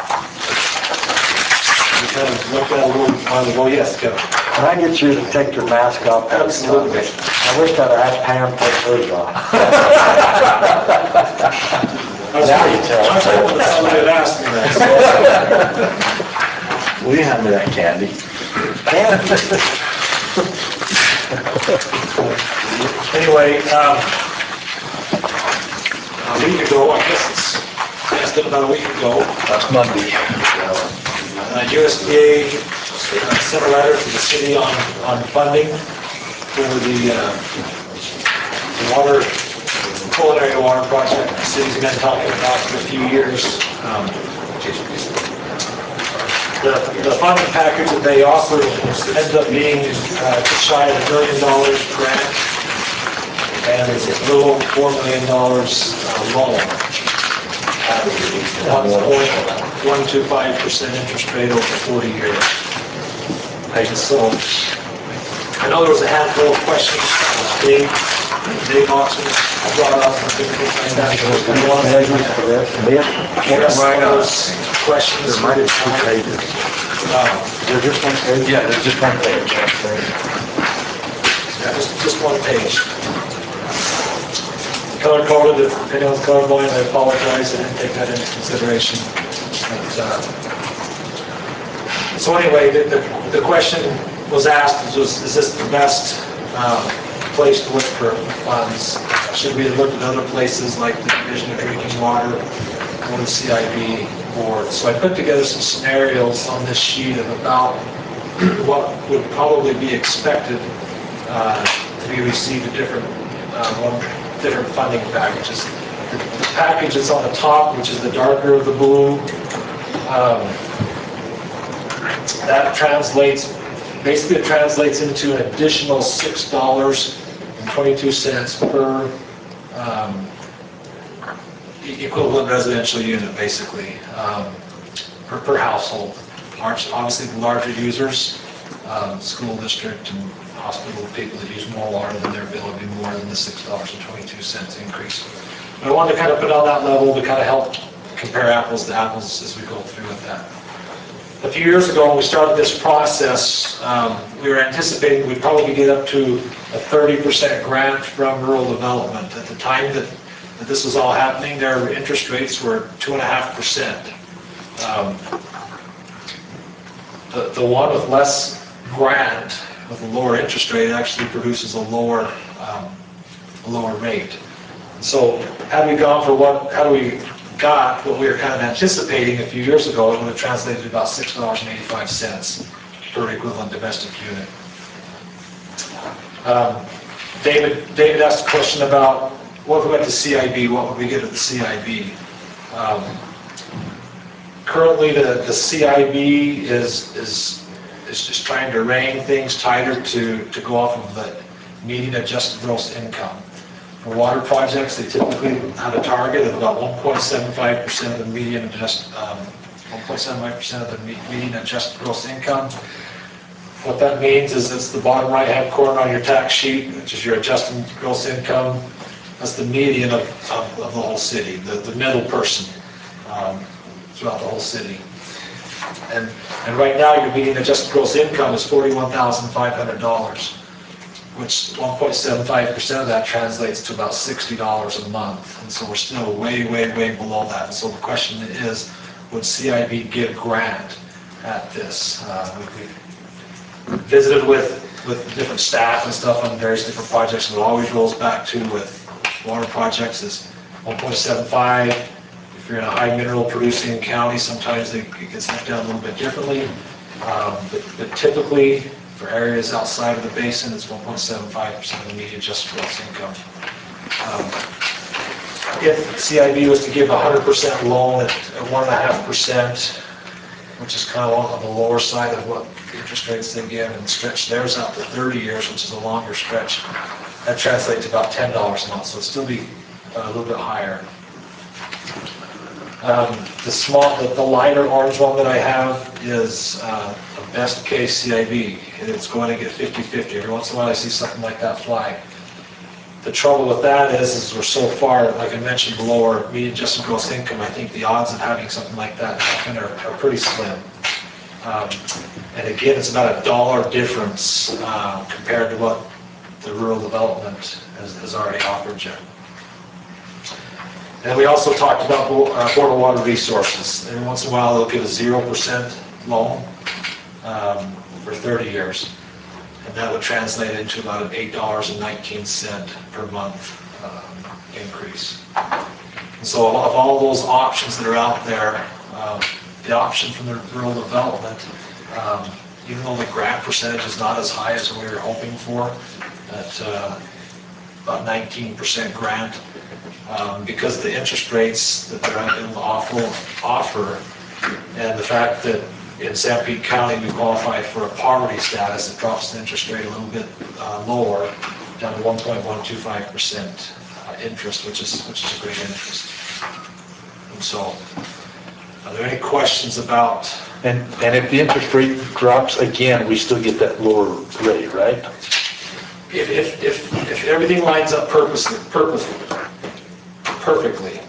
We kind of looked at a little while ago, yes, Kevin. Can I get you to take your mask off? Absolutely. I wish I'd asked Pam to take hers off. Now you tell. I was hoping that somebody had asked me that. Will you hand me that candy? Anyway, um, a week ago, I guess it's, yes, been about a week ago, That's Monday. uh, U S D A uh, sent a letter to the city on, on funding for the, uh, the water, culinary water project the city's been talking about for a few years. Um, The, the funding package that they offered ends up being uh, just shy of a million dollars grant, and it's a little over four million dollars uh, loan. one point one two five percent interest rate over forty years. So I know there was a handful of questions, Dave, Dave Oxman brought up, and things like that. If you want to answer those questions. There might be two pages. They're just one page? Yeah, there's just one page. Yeah, just, just one page. Color coded, if anyone's colorblind, I apologize, I didn't take that into consideration. But, uh, So anyway, the, the, the question was asked, was, is this the best um, place to look for funds? Should we look at other places like the Division of Drinking Water or the C I B board? So I put together some scenarios on this sheet of about what would probably be expected uh, to be received at different, uh, one, different funding packages. The, the package that's on the top, which is the darker of the blue, um, that translates, basically it translates into an additional six dollars and twenty-two cents per um, equivalent residential unit, basically, um, per, per household. Obviously, the larger users, um, school district and hospital people that use more water than their bill would be more than the six dollars and twenty-two cents increase. But I wanted to kind of put on that level to kind of help compare apples to apples as we go through with that. A few years ago, when we started this process, um, we were anticipating we'd probably get up to a thirty percent grant from rural development. At the time that, that this was all happening, their interest rates were two and a half percent. Um, the, the one with less grant, with a lower interest rate, actually produces a lower, um, a lower rate. So, had we gone for what, had we got what we were kind of anticipating a few years ago, it would have translated to about six dollars and eighty-five cents per equivalent domestic unit. Um, David, David asked a question about what if we went to C I B, what would we get at the C I B? Um, currently, the, the C I B is, is, is just trying to rein things tighter to, to go off of the median adjusted gross income. For water projects, they typically have a target of about one point seven five percent of the median adjusted, um, one point seven five percent of the median adjusted gross income. What that means is it's the bottom right-hand corner on your tax sheet, which is your adjusted gross income. That's the median of, of, of the whole city, the, the middle person um, throughout the whole city. And, and right now, your median adjusted gross income is forty-one thousand five hundred dollars. Which one point seven five percent of that translates to about sixty dollars a month. And so we're still way, way, way below that. And so the question is, would C I B give grant at this? Uh, we visited with, with different staff and stuff on various different projects, and it always rolls back to with water projects is one point seven five. If you're in a high mineral producing county, sometimes it gets knocked down a little bit differently. Um, but, but typically, for areas outside of the basin, it's one point seven five percent of the median adjusted gross income. Um, if C I B was to give a one hundred percent loan at one point five percent, which is kind of on the lower side of what interest rates they give, and stretch theirs out to thirty years, which is a longer stretch, that translates to about ten dollars a month, so it'd still be a little bit higher. Um, the small, the, the lighter orange one that I have is uh, a best case C I B. It's going to get fifty fifty. Every once in a while I see something like that fly. The trouble with that is, is we're so far, like I mentioned, below our median adjusted gross income. I think the odds of having something like that happen are, are pretty slim. Um, and again, it's about a dollar difference uh, compared to what the rural development has, has already offered you. And we also talked about uh, Board of Water Resources. Every once in a while, they'll give a zero percent loan um, for thirty years. And that would translate into about an eight dollars and nineteen cents per month um, increase. And so of all those options that are out there, um, the option from the rural development, um, even though the grant percentage is not as high as we were hoping for, at uh, about nineteen percent grant, Um, because of the interest rates that they're able to offer, offer, and the fact that in Sanpete County we qualify for a poverty status, it drops the interest rate a little bit uh, lower, down to one point one two five percent uh, interest, which is which is a great interest. And so, are there any questions about And, and if the interest rate drops again, we still get that lower rate, right? If, if, if, if everything lines up purposely, purposely, perfectly.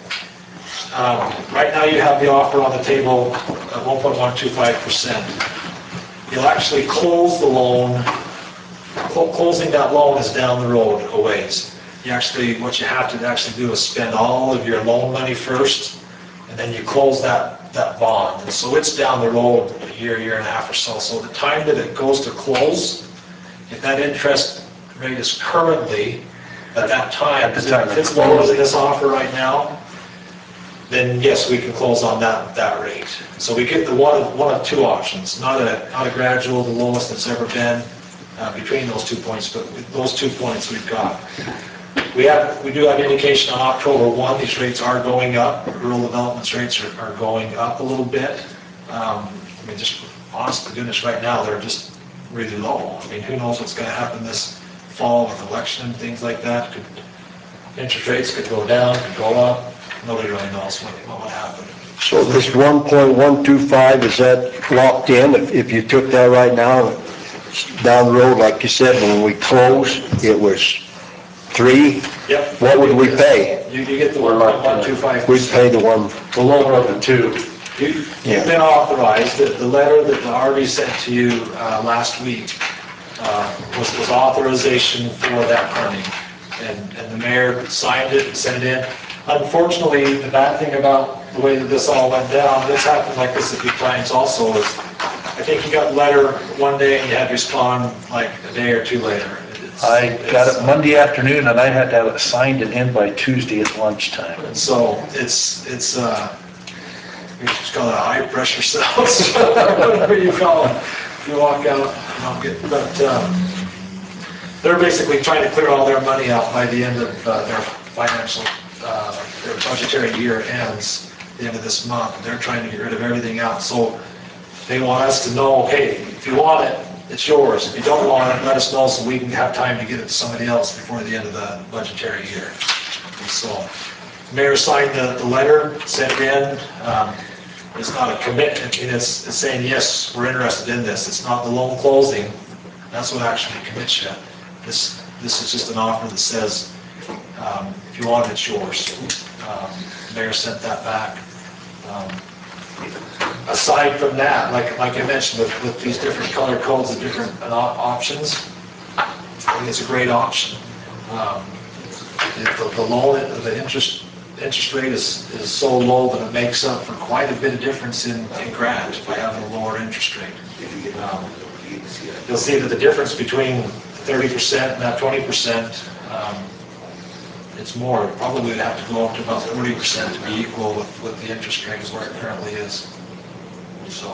Um, right now you have the offer on the table at one point one two five percent. You'll actually close the loan, clo- closing that loan is down the road a ways. You actually, what you have to actually do is spend all of your loan money first, and then you close that, that bond. And so it's down the road a year, year and a half or so. So the time that it goes to close, if that interest rate is currently at that time, At the time if it's lower than this offer right now, then yes, we can close on that, that rate. So we get the one of, one of two options, not a, not a gradual, the lowest that's ever been uh, between those two points, but with those two points we've got. We have, we do have indication on October first, these rates are going up. Rural developments rates are, are going up a little bit. Um, I mean, just honest to goodness, right now, they're just really low. I mean, who knows what's gonna happen this fall with election and things like that. Could, interest rates could go down, could go up. Nobody really knows what, what would happen. So this one point one two five, is that locked in? If, if you took that right now, down the road, like you said, when we close, it was three? Yep. What would we pay? You, you get the one point one two five. We'd pay the one. The lower of the two. You, you've been authorized, the, the letter that the R V sent to you, uh, last week, uh, was, was authorization for that funding. And, and the mayor signed it and sent it in. Unfortunately, the bad thing about the way that this all went down, this happened like this a few times also, is I think you got the letter one day and you had to respond like a day or two later. It's- I got it's- it Monday afternoon and I had to have it signed and in by Tuesday at lunchtime. And so it's, it's, uh, we just call it a high pressure cells, whatever you call it. If you walk out, you don't get, but, um, they're basically trying to clear all their money out by the end of uh, their financial, uh, their budgetary year ends at the end of this month. They're trying to get rid of everything out. So they want us to know, hey, if you want it, it's yours. If you don't want it, let us know so we can have time to get it to somebody else before the end of the budgetary year. And so the mayor signed the, the letter, sent it in. Um, it's not a commitment. I mean, it's, it's saying, yes, we're interested in this. It's not the loan closing. That's what actually commits you. This, this is just an offer that says, um, if you want it, it's yours. Um, the mayor sent that back. Um, aside from that, like, like I mentioned, with, with these different color codes and different uh, options, I think it's a great option. Um, the, the loan, the interest, interest rate is, is so low that it makes up for quite a bit of difference in, in grant by having a lower interest rate. Um, you'll see that the difference between thirty percent and that twenty percent, um, it's more. Probably would have to go up to about forty percent to be equal with, with the interest rate is where it currently is. So,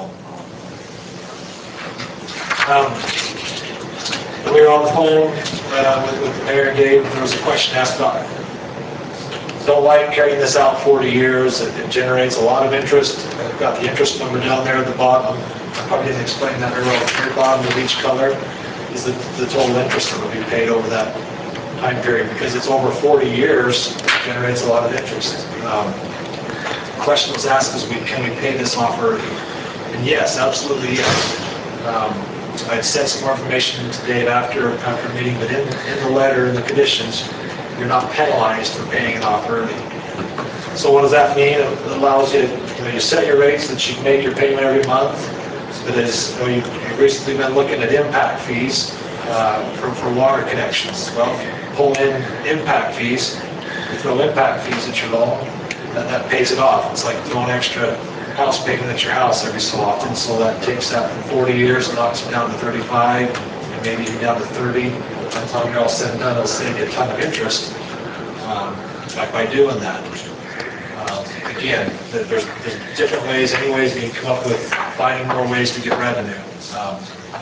um, we were on the phone uh, with, with Mayor and Dave. There was a question asked about, don't like carrying this out forty years. It, it generates a lot of interest. I've got the interest number down there at the bottom. I probably didn't explain that earlier. At the very bottom of each color is the, the total interest that will be paid over that time period. Because it's over forty years, it generates a lot of interest. Um, the question was asked is, we, can we pay this off early? And yes, absolutely yes. Um, I'd sent some more information to Dave after, after meeting, but in, in the letter, in the conditions, you're not penalized for paying it off early. So what does that mean? It allows you, you know, you set your rates that you can make your payment every month. So that is, you know, you, you've recently been looking at impact fees uh, for, for water connections. Well, if you pull in impact fees, you throw impact fees at your loan, that, that pays it off. It's like throwing extra house payment at your house every so often. So that takes that from forty years, knocks it down to thirty-five, and maybe even down to thirty. By the time you're all said and done, it'll save you a ton of interest um, by, by doing that. Um, again, there's, there's different ways, any ways you can come up with, finding more ways to get revenue. Um,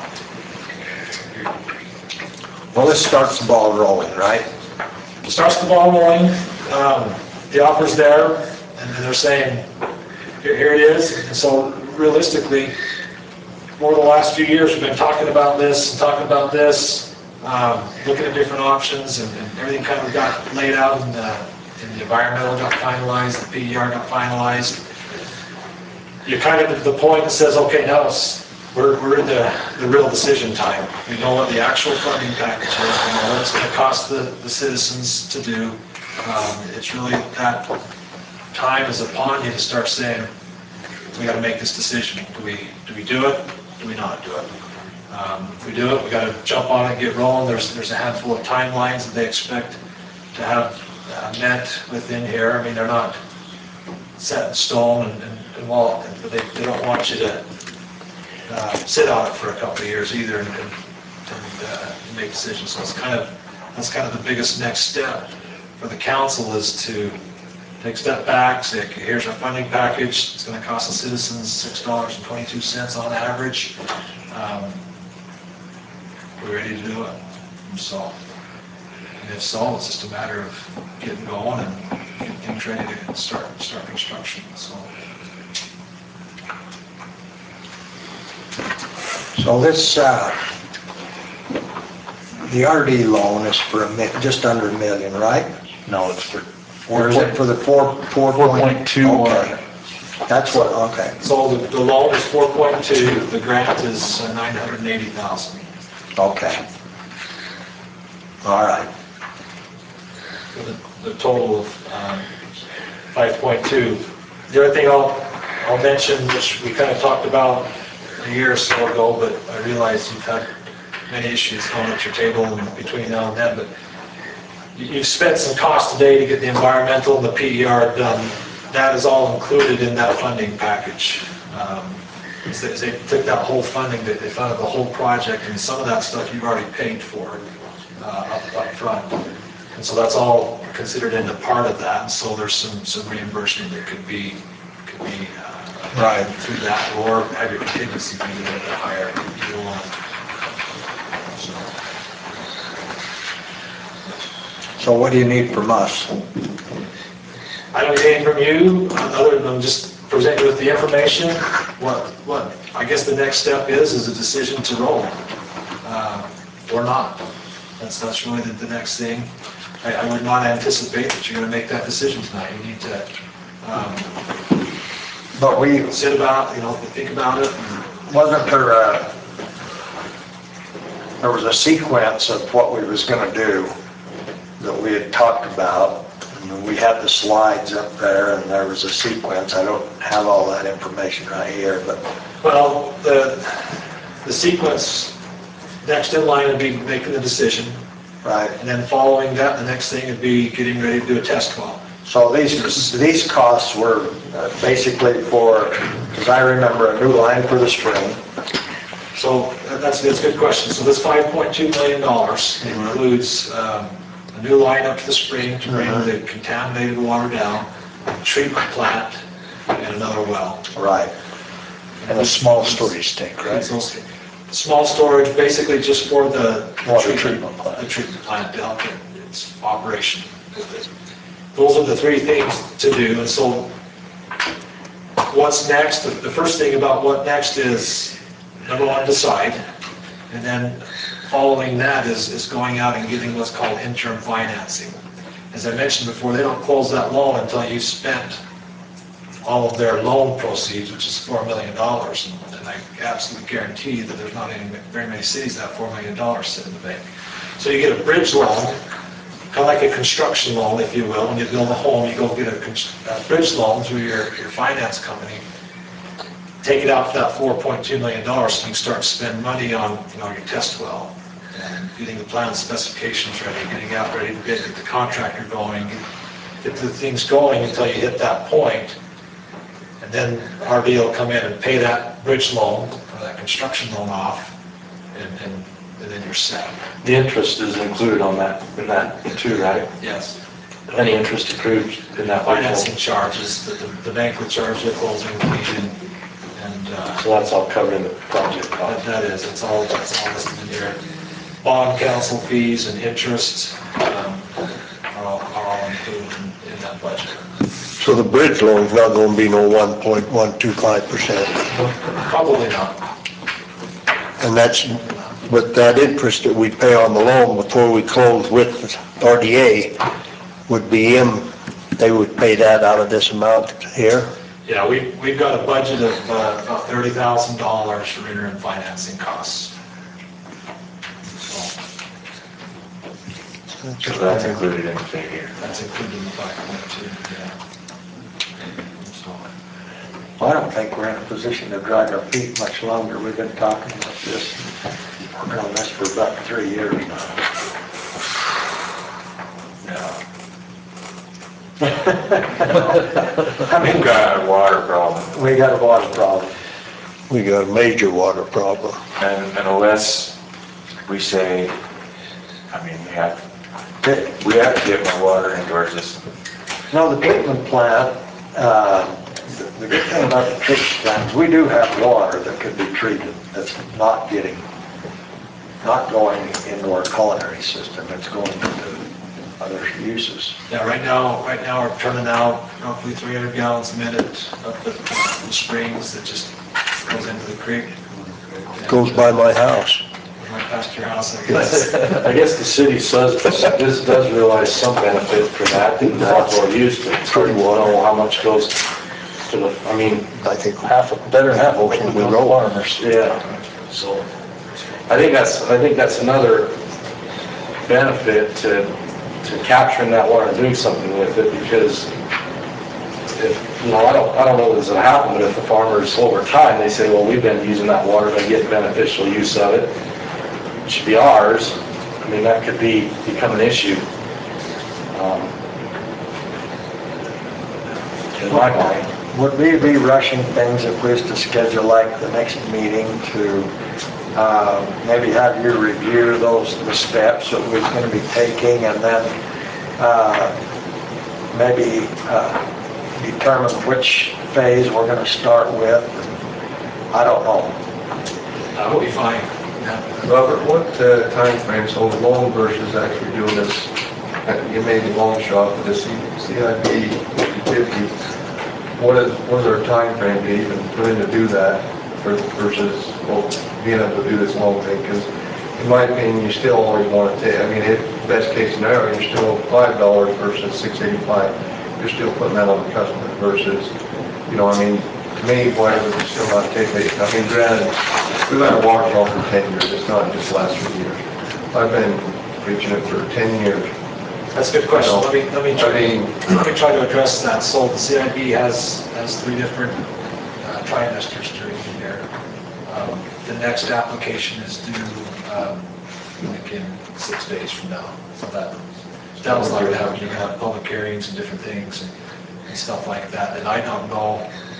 Well, this starts the ball rolling, right? starts the ball rolling. Um, the offer's there, and then they're saying, here, here it is. And so realistically, over the last few years, we've been talking about this and talking about this, um, looking at different options, and, and everything kind of got laid out, and, uh, and the environmental got finalized, the P D R got finalized. you're kind of at the point that says, okay, now it's, we're, we're in the, the real decision time. We know what the actual funding package is, we know what it's gonna cost the, the citizens to do. Um, It's really, that time is upon you to start saying, we gotta make this decision. Do we, do we do it? Do we not do it? Um, If we do it, we gotta jump on it, get rolling. There's, there's a handful of timelines that they expect to have uh, met within here. I mean, they're not set in stone and, and, and well, but they, they don't want you to uh, sit on it for a couple of years either and, and, and uh, make decisions. So it's kind of, that's kind of the biggest next step for the council is to take a step back, say, okay, here's our funding package. It's going to cost the citizens six dollars and twenty-two cents on average. Um, we're ready to do it. And so, and if so, it's just a matter of getting going and getting things ready to start start construction. So. So this, uh, the R D loan is for a mi, just under a million, right? No, it's for. Or is it for the four, four? four point two Okay. That's what, okay, So the, the loan is four point two, the grant is nine hundred eighty thousand. okay. All right. The, the total of um, five point two. The other thing I'll, I'll mention, which we kind of talked about a year or so ago, but I realize you've had many issues coming at your table in between now and then, but you- you've spent some cost today to get the environmental and the P E R done. That is all included in that funding package. Um, so They they took that whole funding, they they funded the whole project, and some of that stuff you've already paid for uh, up up front. And so that's all considered into part of that, and so there's some, some reimbursement that could be, could be uh, Right. through that, or have your contingency be a little bit higher, either one. So what do you need from us? I don't need anything from you, other than just present you with the information. What, what, I guess the next step is, is a decision to roll, uh, or not. That's, that's really the, the next thing. I, I would not anticipate that you're gonna make that decision tonight. You need to, um, But we, sit about, you know, think about it. wasn't there a, there was a sequence of what we was gonna do that we had talked about. And we had the slides up there and there was a sequence. I don't have all that information right here, but. Well, the, the sequence, next in line would be making the decision. Right. And then following that, the next thing would be getting ready to do a test well. So these, these costs were uh, basically for, because I remember a new line for the spring. So uh, that's, that's a good question. So this five point two million dollars includes um, a new line up to the spring to bring the contaminated water down, treatment plant, and another well. Right. And a small storage tank, right? So, small storage, basically just for the Water treatment plant. The treatment plant to help it, its operation with it. Those are the three things to do, and so what's next? The the first thing about what next is, number one, decide, and then following that is, is going out and getting what's called interim financing. As I mentioned before, they don't close that loan until you've spent all of their loan proceeds, which is four million dollars. And I absolutely guarantee you that there's not any, very many cities that have four million dollars sitting in the bank. So you get a bridge loan, kind of like a construction loan, if you will. When you build a home, you go get a, a bridge loan through your, your finance company. Take it out for that four point two million dollars so you can start to spend money on, you know, your test well, and getting the plan specifications ready, getting out ready to bid, get the contractor going, get, get the things going until you hit that point. And then R D will come in and pay that bridge loan or that construction loan off, and, and, and then you're set. The interest is included on that, in that too, right? Yes. Any interest accrued in that Financing charges, the, the, the bank will charge the closing fee, and, and uh, So that's all covered in the project that, cost. that is, it's all, that's all listed in here. Bond council fees and interest um, are all, are all included in, in that budget. So the bridge loan's not gonna be no one point one two five percent. Probably not. And that's, but that interest that we pay on the loan before we close with R D A would be in, they would pay that out of this amount here. Yeah, we, we've got a budget of uh, about thirty thousand dollars for interim financing costs. So So that's included in the figure. that's included in the five point two, yeah. So, I don't think we're in a position to drag our feet much longer. We've been talking about this, working on this for about three years now. I mean, We've got a water problem, we got a water problem. We got a major water problem. and and unless we say, I mean, we have, we have to get more water into our system. No, the treatment plant, uh, the the good thing about the treatment plant is we do have water that could be treated that's not getting, not going into our culinary system, it's going into other uses. yeah, right now, right now we're turning out roughly three hundred gallons a minute up at the springs that just goes into the creek. Goes by my house. Right past your house, I guess. I guess the city says, this does realize some benefit for that, and that's all used, but it's hard to know how much goes to the, I mean, I think half, better than half of it We we know. go farmers. Yeah, so, I think that's, I think that's another benefit to, to capturing that water and doing something with it, because if, you know, I don't, I don't know if this will happen, but if the farmers over time, they say, well, we've been using that water, been getting beneficial use of it, it should be ours, I mean, that could be, become an issue. Um, In my mind. Would we be rushing things if we was to schedule like the next meeting to uh, maybe have you review those, the steps that we're going to be taking, and then uh, maybe uh, determine which phase we're going to start with? I don't know. That would be fine. Yeah. Robert, what uh, timeframe, so loan versus actually doing this, uh, you made a long shot for this C I P fifty, what is, what is our timeframe to even willing to do that for- versus, well, being able to do this loan thing? Because in my opinion, you still always want to take, I mean, if, best case scenario, you're still five dollars versus six eighty-five, you're still putting that on the customer versus, you know, I mean, to me, why would you still not take it? I mean, granted, we've had a water bill for ten years, it's not just the last few years. I've been preaching it for ten years. That's a good question. Let me, let me I try, mean, let me try to address that. So the C I B has, has three different uh, trimesters during the year. Um, The next application is due, um, like in six days from now. So that, that was like that, you're gonna have public hearings and different things and and stuff like that. And I don't know,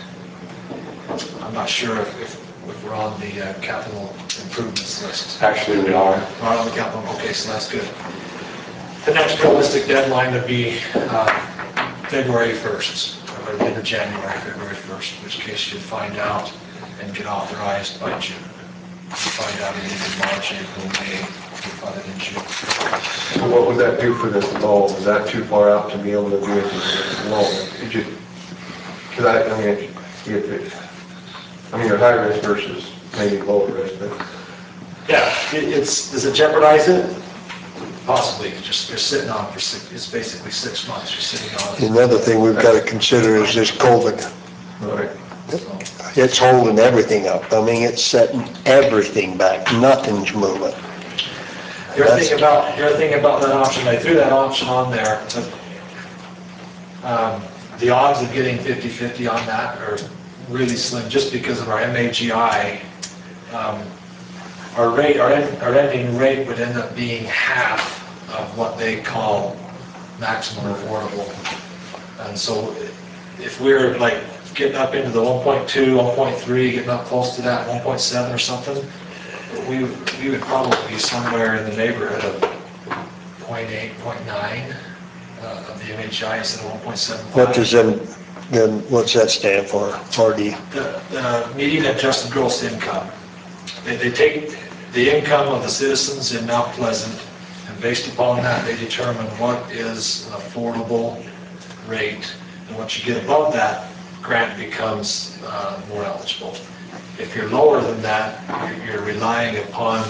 I'm not sure if, if if we're on the uh, capital improvements list. Actually, we are. We're on the capital, okay, so that's good. The next realistic deadline would be uh, February first, or the end of January, February first, in which case you'd find out and get authorized by June. You'd find out in either March, April, May, you'd file it in June. so what would that do for this loan? Is that too far out to be able to do it with loan? Could you, because I, I mean, if it, I mean, you're high risk versus maybe low risk, but Yeah, it- it's, does it jeopardize it? Possibly, you're just, you're sitting on it for six, it's basically six months, you're sitting on it. Another thing we've got to consider is this COVID. right. It's holding everything up. I mean, it's setting everything back. Nothing's moving. You're thinking about, you're thinking about that option, I threw that option on there, to, um, the odds of getting fifty fifty on that are really slim, just because of our M A G I. Um, Our rate, our, en- our ending rate would end up being half of what they call maximum affordable. And so if we're like getting up into the one point two, one point three, getting up close to that, one point seven or something, we, we would probably be somewhere in the neighborhood of zero point eight, zero point nine uh, of the M H I instead of one point seven five. What does them, then, what's that stand for? R D? The, the median adjusted gross income. They, they take the income of the citizens in Mount Pleasant, and based upon that, they determine what is an affordable rate. And once you get above that, grant becomes uh, more eligible. If you're lower than that, you're, you're relying upon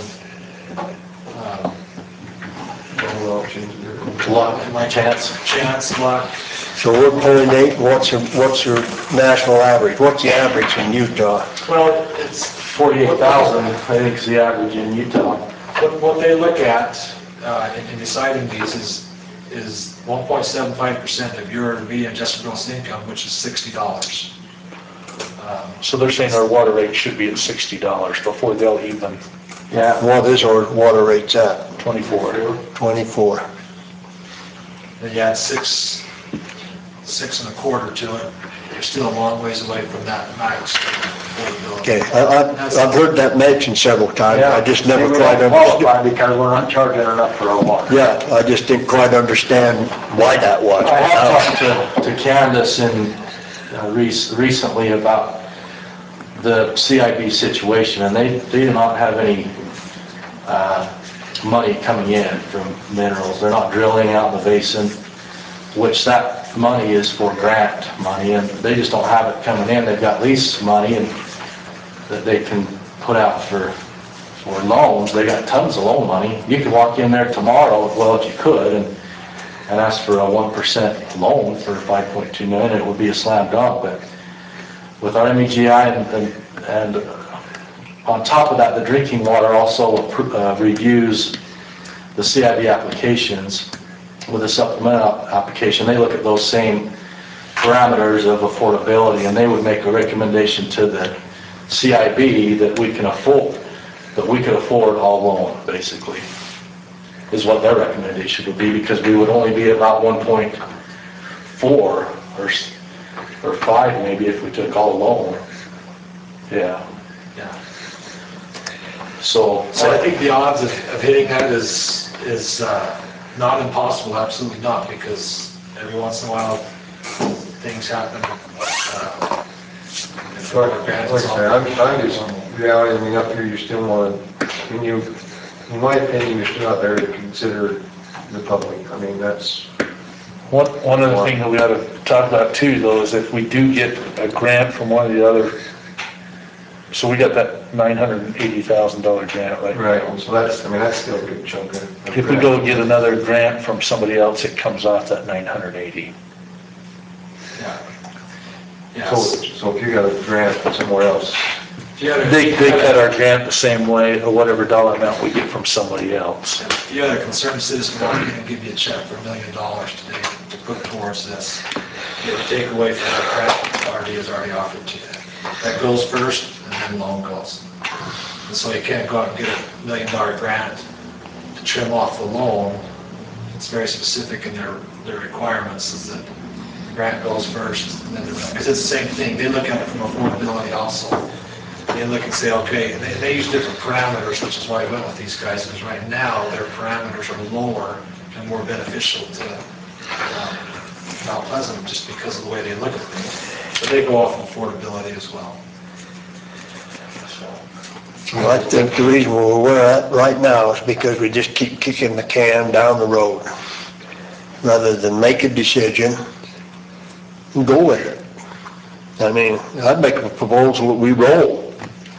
um, Loan options. Luck, like chance. chance, luck, So we're point eight, what's your, what's your national average? What's the average in Utah? Well, it's forty-eight thousand, I think is the average in Utah. What, what they look at uh, in in deciding these is, is one point seven five percent of your median adjusted gross income, which is sixty dollars. Um, So they're saying our water rate should be at sixty dollars before they'll even Yeah. What is our water rates at? twenty-four. Twenty-four. And you add six, six and a quarter to it, you're still a long ways away from that max affordability. Okay, I, I've, I've heard that mentioned several times, I just never See, we quite don't understood. qualify because we're not charging enough for our water. Yeah, I just didn't quite understand why that was. I have talked to, to Candace and uh, rec- recently about the C I B situation, and they, they do not have any uh, money coming in from minerals. They're not drilling out in the basin, which that money is for grant money, and they just don't have it coming in. They've got lease money and that they can put out for, for loans. They got tons of loan money. You could walk in there tomorrow, well, if you could, and, and ask for a one percent loan for five point two million, it would be a slam dunk. But with our M E G I and, and, and on top of that, the drinking water also uh, reviews the C I B applications with a supplemental application. They look at those same parameters of affordability, and they would make a recommendation to the C I B that we can afford, that we could afford all loan, basically, is what their recommendation would be, because we would only be about one point four or, or five maybe if we took all loan. Yeah. Yeah. So, So I think the odds of, of hitting that is, is uh, not impossible, absolutely not, because every once in a while, things happen. uh, if Like our grants like I all- say, I'm, I'm just, yeah, I mean, up here, you still want, when you, in my opinion, you're still out there to consider the public. I mean, that's, One, one other thing that we ought to talk about too, though, is if we do get a grant from one of the other, so we got that nine hundred eighty thousand dollar grant, right? right, so that's, I mean, that's still a good chunk of. of If we go get another grant from somebody else, it comes off that nine hundred eighty. Yeah. So, Yes. so if you got a grant from somewhere else, If you had a- They, they cut our grant the same way, or whatever dollar amount we get from somebody else. If you had a concerned citizen walking in and give you a check for a million dollars today to put towards this, it would take away from what grant already is already offered to you. That goes first, and then loan goes. And so you can't go out and get a million dollar grant to trim off the loan. It's very specific in their, their requirements, is that the grant goes first, and then, because it's the same thing, they look at it from affordability also. They look and say, okay, they, they use different parameters, which is why I went with these guys, because right now, their parameters are lower and more beneficial to um, Mount Pleasant, just because of the way they look at things. But they go off affordability as well. Well, I think the reason we're where we're at right now is because we just keep kicking the can down the road, rather than make a decision and go with it. I mean, I'd make a proposal that we roll.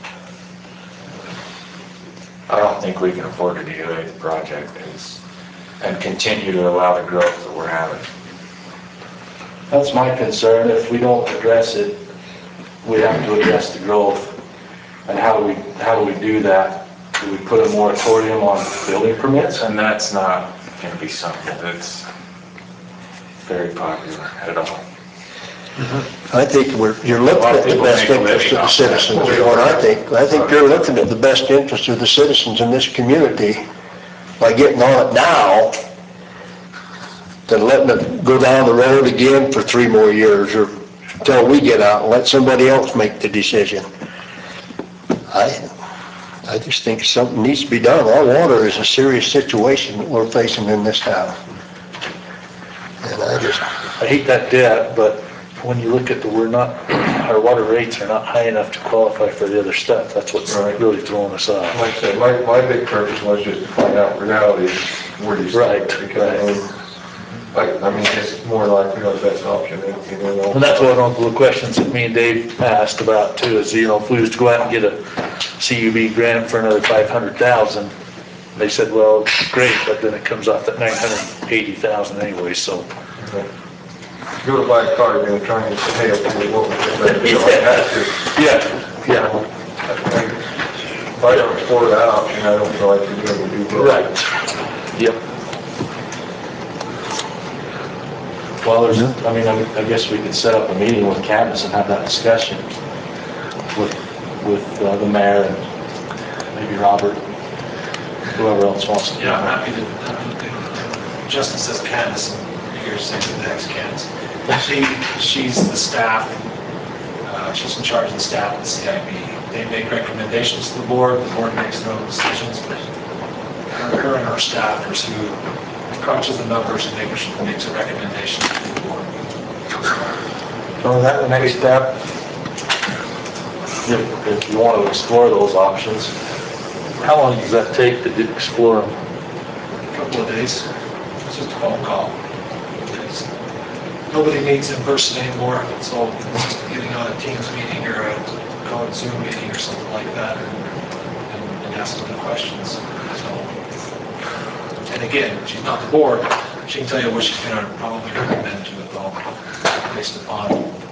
I don't think we can afford to delay the project is, and continue to allow the growth that we're having. that's my concern. If we don't address it, we have to address the growth. And how do we, how do we do that? Do we put a moratorium on building permits? And that's not going to be something that's very popular at all. I think we're, you're looking at the best interest of the citizens, is what I think. I think you're looking at the best interest of the citizens in this community by getting on it now than letting it go down the road again for three more years or until we get out and let somebody else make the decision. I, I just think something needs to be done. Our water is a serious situation that we're facing in this town. And I just, I hate that debt, but when you look at the, we're not, our water rates are not high enough to qualify for the other stuff. That's what's Right. really throwing us off. like I said, my, my big purpose was just to find out reality where these. Right, Because, I mean, I, I mean, it's more likely our best option, you know. And that's one of the questions that me and Dave asked about too, is, you know, if we was to go out and get a C U B grant for another five hundred thousand, they said, well, great, but then it comes off at nine hundred eighty thousand anyway, so. go to buy a car, you're gonna try and say, hey, okay, what was it gonna do? Like that, too. Yeah, yeah, If I don't pour it out, and I don't feel like you're gonna do that. right. Yep. Well, there's, I mean, I I guess we could set up a meeting with Candace and have that discussion with, with uh, the mayor and maybe Robert, whoever else wants to. Yeah, I'm happy to, happy to do it. Justin says Candace, and you're saying the next Candace. She, she's the staff, uh, she's in charge of the staff of the C I P. They make recommendations to the board, the board makes their own decisions, but her her and her staff are who crunches the numbers and makes, makes a recommendation to the board. So that the next step, if, if you want to explore those options. How long does that take to do- explore them? A couple of days, it's just a phone call. It's- Nobody meets in person anymore, so it's just getting on a Teams meeting or a call it Zoom meeting or something like that and, and- and asking the questions. So, and again, she's not the board, she can tell you what she's gonna probably recommend to it though, based upon.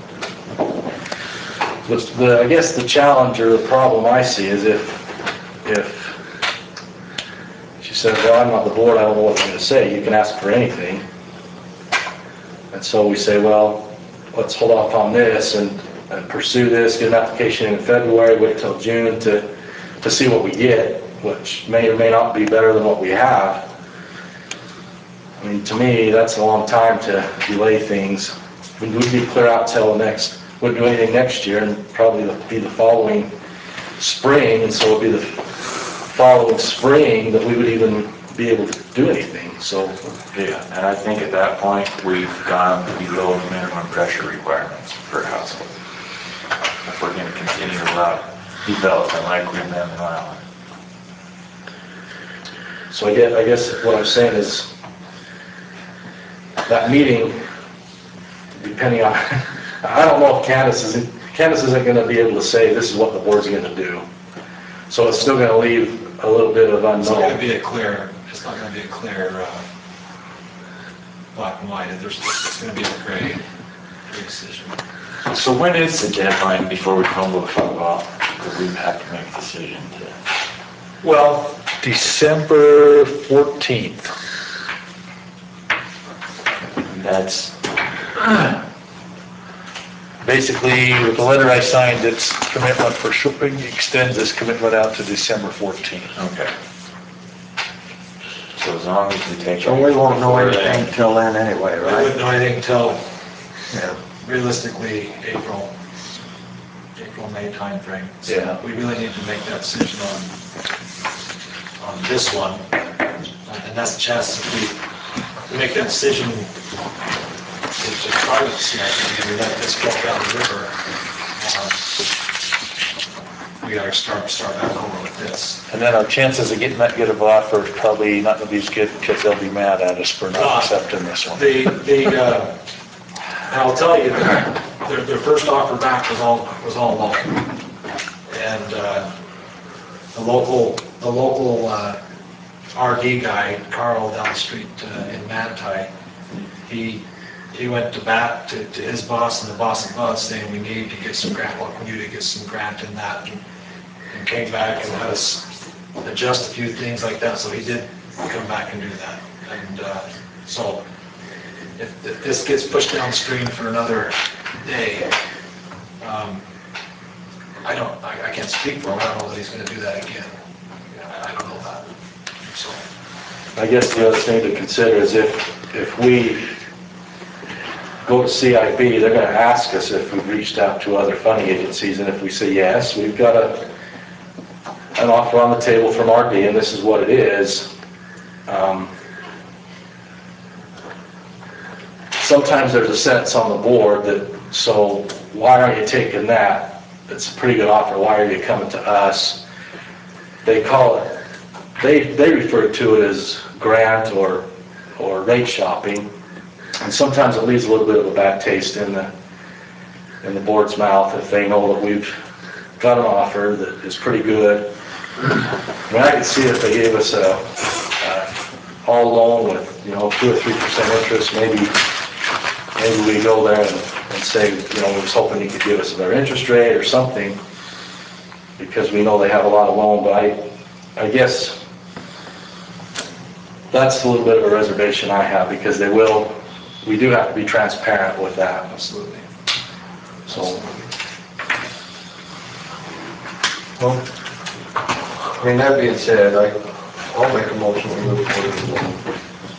But the, I guess the challenge or the problem I see is if, if she says, well, I'm not the board, I don't know what I'm going to say, you can ask for anything. And so we say, well, let's hold off on this and, and pursue this, get an application in February, wait till June to, to see what we get, which may or may not be better than what we have. I mean, to me, that's a long time to delay things. We'd be clear out till next, wouldn't do anything next year, and probably be the following spring, and so it'd be the following spring that we would even be able to do anything, so. Yeah, and I think at that point, we've gone below the minimum pressure requirements per household. If we're gonna continue to allow development like we've done in Island. So I guess, I guess what I'm saying is, that meeting, depending on, I don't know if Candace is, Candace isn't gonna be able to say, this is what the board's gonna do. So it's still gonna leave a little bit of It's not gonna unknown. be a clear, it's not gonna be a clear, uh, black and white, there's, it's gonna be a gray, gray decision. So when is the deadline before we come to a football? Because we have to make a decision to. Well, December fourteenth. That's, Basically, with the letter I signed, it's commitment for shipping, extends this commitment out to December fourteenth. okay. So as long as we take. So we won't know anything till then anyway, I right? wouldn't know anything until Yeah. realistically April, April, May timeframe. So Yeah. we really need to make that decision on, on this one. And that's the chance if we make that decision to to try to see if we let this flow down the river. uh, We gotta start, start back over with this. And then our chances of getting that good of offer is probably not gonna be as good because they'll be mad at us for not accepting this one. The, the, uh, and I'll tell you, their, their first offer back was all, was all low. And, uh, the local, the local, uh, R D guy, Carl down the street uh, in Manti, he, he went to bat to, to his boss and the boss above saying we need to get some grant, well, we need to get some grant in that. And and came back and had us adjust a few things like that, so he did come back and do that. And, uh, so, if, if this gets pushed downstream for another day, um, I don't, I, I can't speak for him, I don't know that he's gonna do that again. I, I don't know that, so. I guess the other thing to consider is if, if we go to C I B, they're gonna ask us if we've reached out to other funding agencies, and if we say yes, we've got a, an offer on the table from R D, and this is what it is. Um, Sometimes there's a sense on the board that, so why aren't you taking that? It's a pretty good offer, why are you coming to us? They call it, they, they refer to it as grant or, or rate shopping. And sometimes it leaves a little bit of a bad taste in the, in the board's mouth if they know that we've got an offer that is pretty good. I mean, I could see if they gave us a, a all loan with, you know, two or three percent interest, maybe, maybe we go there and and say, you know, we was hoping you could give us their interest rate or something, because we know they have a lot of loan, but I, I guess that's a little bit of a reservation I have, because they will, we do have to be transparent with that. Absolutely. So, Well, I mean, that being said, I, I'll make a motion to move forward.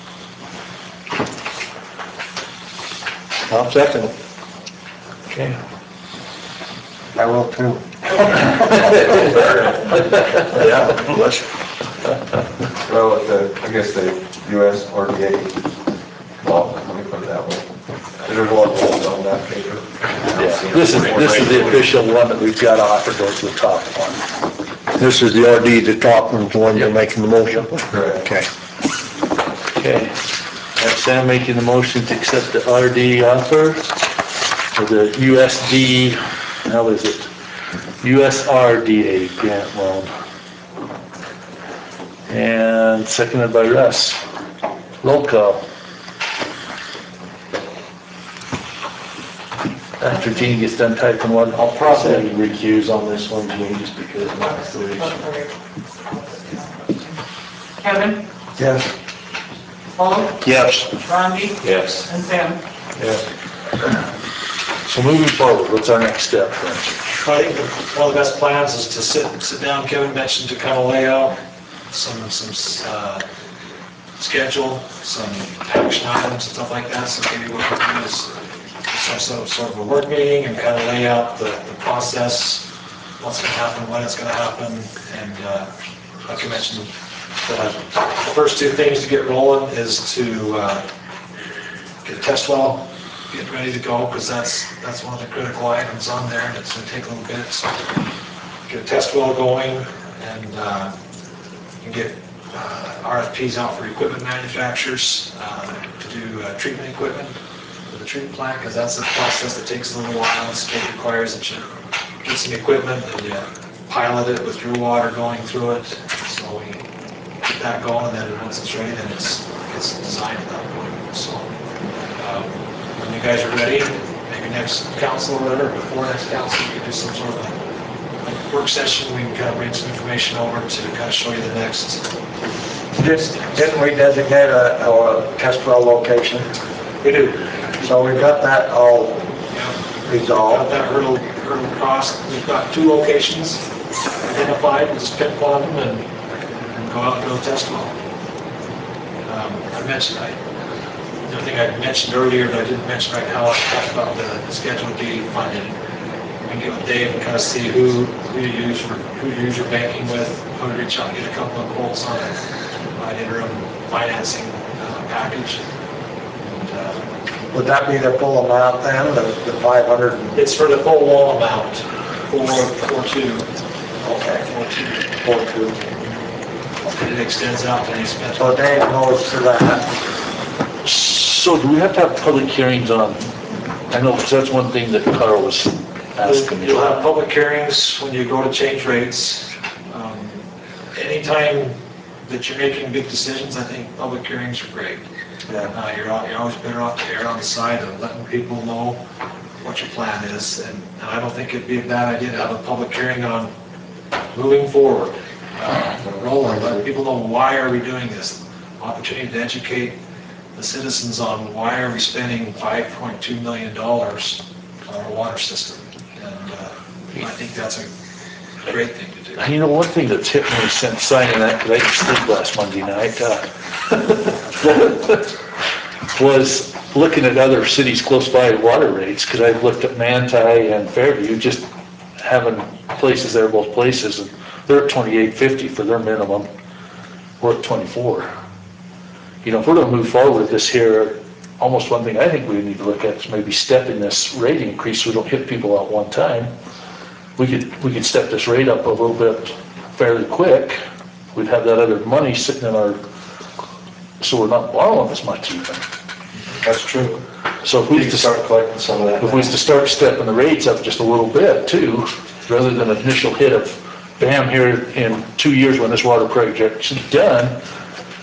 I'll second it. okay. I will too. Yeah, let's, Well, the, I guess the U S R D A, well, let me put it that way. There's a lot of holes on that paper. Yeah, this is, this is the official one that we've got offered, goes to the top one. This is the R D, the top one's the one you're making the motion? Correct. Okay. Okay. That's Sam making the motion to accept the R D offer for the U S D, how is it? U S R D A grant loan. And seconded by Russ. Roll call. After Gene gets done typing one, I'll probably recuse on this one, Gene, just because of my affiliation. Kevin, Yes. Paul, Yes. Rodney, Yes. and Sam. so moving forward, what's our next step then? I think one of the best plans is to sit, sit down, Kevin mentioned, to kind of lay out some, some, uh, schedule, some action items and stuff like that, so maybe what we can do is some sort of, sort of a work meeting and kind of lay out the, the process, what's gonna happen, when it's gonna happen, and, uh, like you mentioned, the first two things to get rolling is to, uh, get a test well, get ready to go, because that's, that's one of the critical items on there, and it's gonna take a little bit, so get a test well going, and, uh, and get uh, R F Ps out for equipment manufacturers uh, to do uh, treatment equipment for the treatment plant, because that's a process that takes a little while. The state requires that you get some equipment and you pilot it with your water going through it. So we get that going, and then once it's ready, then it's it's designed at that point. So um, when you guys are ready, maybe next council or whatever, before next council, we can do some sort of a work session. We can kind of bring some information over to kind of show you the next. Just, didn't we designate a, a test well location? We do. So we've got that all Got resolved. that hurdle, hurdle crossed. We've got two locations identified. We'll just pick one of them and, and go out and build a test well. Um, I mentioned, I, the other thing I mentioned earlier that I didn't mention right now, I talked about the, the Schedule D funding. We can get with Dave and kind of see who, who you use for, who you use your banking with, how to reach out and get a couple of quotes on it, uh, interim financing uh, package. And, uh, Would that be the full amount then, the, the five hundred? It's for the full loan amount, four, four two. Okay. Four two. Four two. And it extends out to the expense. So Dave knows to that. So do we have to have public hearings on, I know, because that's one thing that Carl was asking me You'll have about. public hearings when you go to change rates. Um, Anytime that you're making big decisions, I think public hearings are great. Yeah. Uh, You're al- you're always better off to err on the side of letting people know what your plan is. And and I don't think it'd be a bad idea to have a public hearing on moving forward. Uh, Rolling, let people know, why are we doing this? Opportunity to educate the citizens on why are we spending five point two million dollars on our water system. And uh, I think that's a great thing to do. You know, one thing that's hit me since signing that, because I didn't sleep last Monday night, uh, was looking at other cities close by water rates, because I've looked at Manti and Fairview, just having places there, both places, and they're at twenty-eight fifty for their minimum. We're at twenty-four. You know, if we're gonna move forward with this here, almost one thing I think we need to look at is maybe stepping this rate increase so we don't hit people out one time. We could, we could step this rate up a little bit fairly quick. We'd have that other money sitting in our, so we're not borrowing as much even. That's true. So if we We was can to start collecting some of that. If we was to start stepping the rates up just a little bit too, rather than an initial hit of bam here in two years when this water project's done,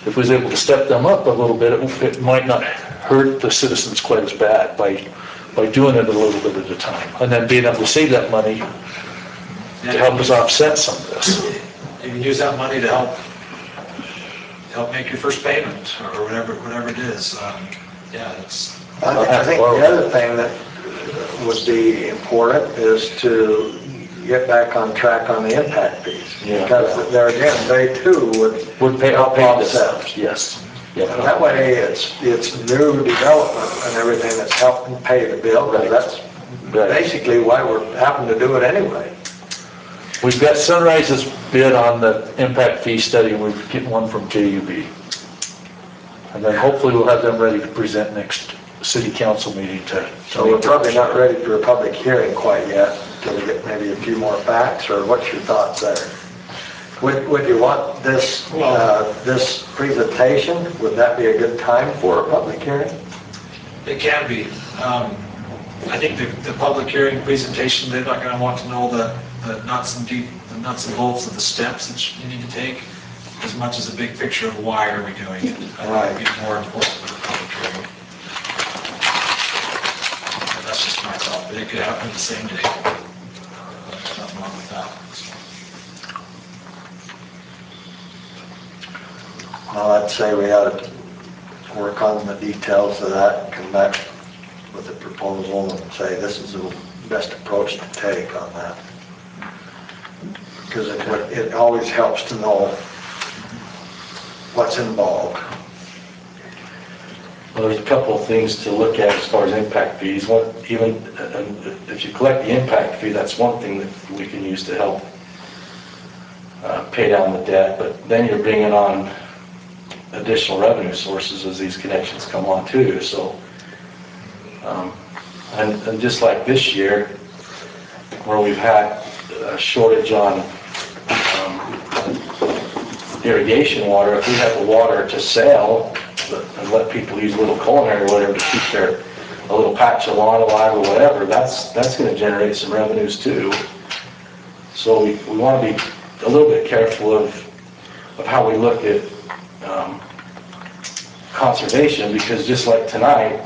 if we was able to step them up a little bit, it, it might not hurt the citizens quite as bad by, by doing it a little bit at a time. And then being able to save that money to help us offset some of this. You can use that money to help, help make your first payment, or whatever, whatever it is. Um, Yeah, it's, I think- I think the other thing that would be important is to get back on track on the impact fees. Yeah. Because there again, they too would. Would pay, help pay this, offset. yes. And that way, it's, it's new development and everything that's helping pay the bill, and that's basically why we're having to do it anyway. We've got Sunrise's bid on the impact fee study, and we're getting one from J U B. And then hopefully we'll have them ready to present next city council meeting to. So we're probably not ready for a public hearing quite yet, until we get maybe a few more facts, or what's your thoughts there? Would, would you want this, uh, this presentation, would that be a good time for a public hearing? it can be. Um, I think the, the public hearing presentation, they're not gonna want to know the, the nuts and deep, the nuts and bolts of the steps that you need to take, as much as a big picture of why are we doing it. I think it'd be more important for the public hearing. And that's just my thought, but it could happen the same day. Nothing wrong with that. Well, I'd say we ought to work on the details of that, and come back with a proposal and say this is the best approach to take on that. Because it, would- it always helps to know what's involved. Well, there's a couple of things to look at as far as impact fees. One, even uh, if you collect the impact fee, that's one thing that we can use to help uh, pay down the debt, but then you're bringing on additional revenue sources as these connections come on too. So, um, and, and just like this year, where we've had a shortage on um, irrigation water, if we have the water to sell and let people use little culinary or whatever to keep their a little patch of lawn alive or whatever, that's that's going to generate some revenues too. So we, we want to be a little bit careful of of how we look at um, conservation, because just like tonight,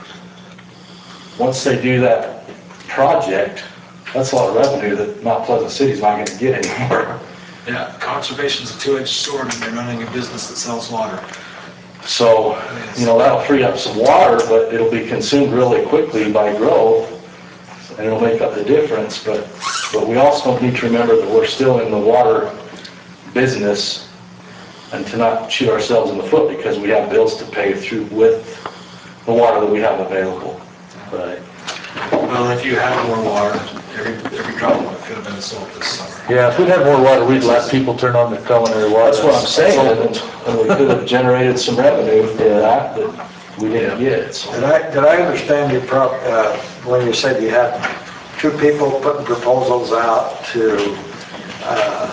once they do that project, that's a lot of revenue that Mount Pleasant City's not going to get anymore. Yeah, conservation's a two-edged sword and you're running a business that sells water. So, you know, that'll free up some water, but it'll be consumed really quickly by growth, and it'll make up the difference. But, but we also need to remember that we're still in the water business, and to not shoot ourselves in the foot because we have bills to pay through with the water that we have available. Right. Well, if you had more water, every, every drop of it could have been sold this summer. Yeah, if we'd had more water, we'd let people turn on their culinary water. That's what I'm saying, and, and we could have generated some revenue for that that we didn't get. So. Did I, did I understand you prop, uh, when you said you had two people putting proposals out to, uh,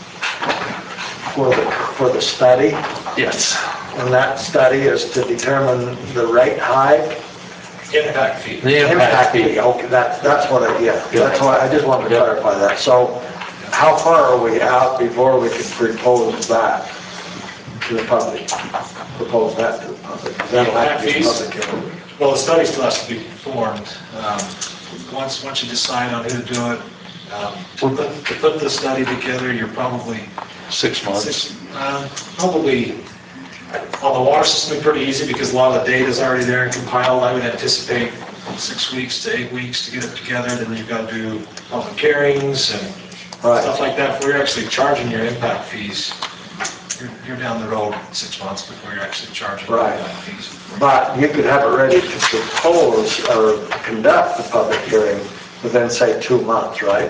for the, for the study? Yes. And that study is to determine the rate hike? Impact fee. The impact fee. Okay, that's, that's what I, yeah, that's why, I just wanted to clarify that. So how far are we out before we can propose that to the public? Propose that to the public? That'll have to be public hearing. Well, the study still has to be performed. Um, Once, once you decide on who to do it, um, to put, to put the study together, you're probably, Six months. six, uh, probably, on the water system, it'd be pretty easy because a lot of the data's already there and compiled. I would anticipate six weeks to eight weeks to get it together. Then you've got to do public hearings and Right. stuff like that. If we're actually charging your impact fees, you're, you're down the road six months before you're actually charging your Right. impact fees. But you could have it ready to propose or conduct the public hearing within, say, two months, right?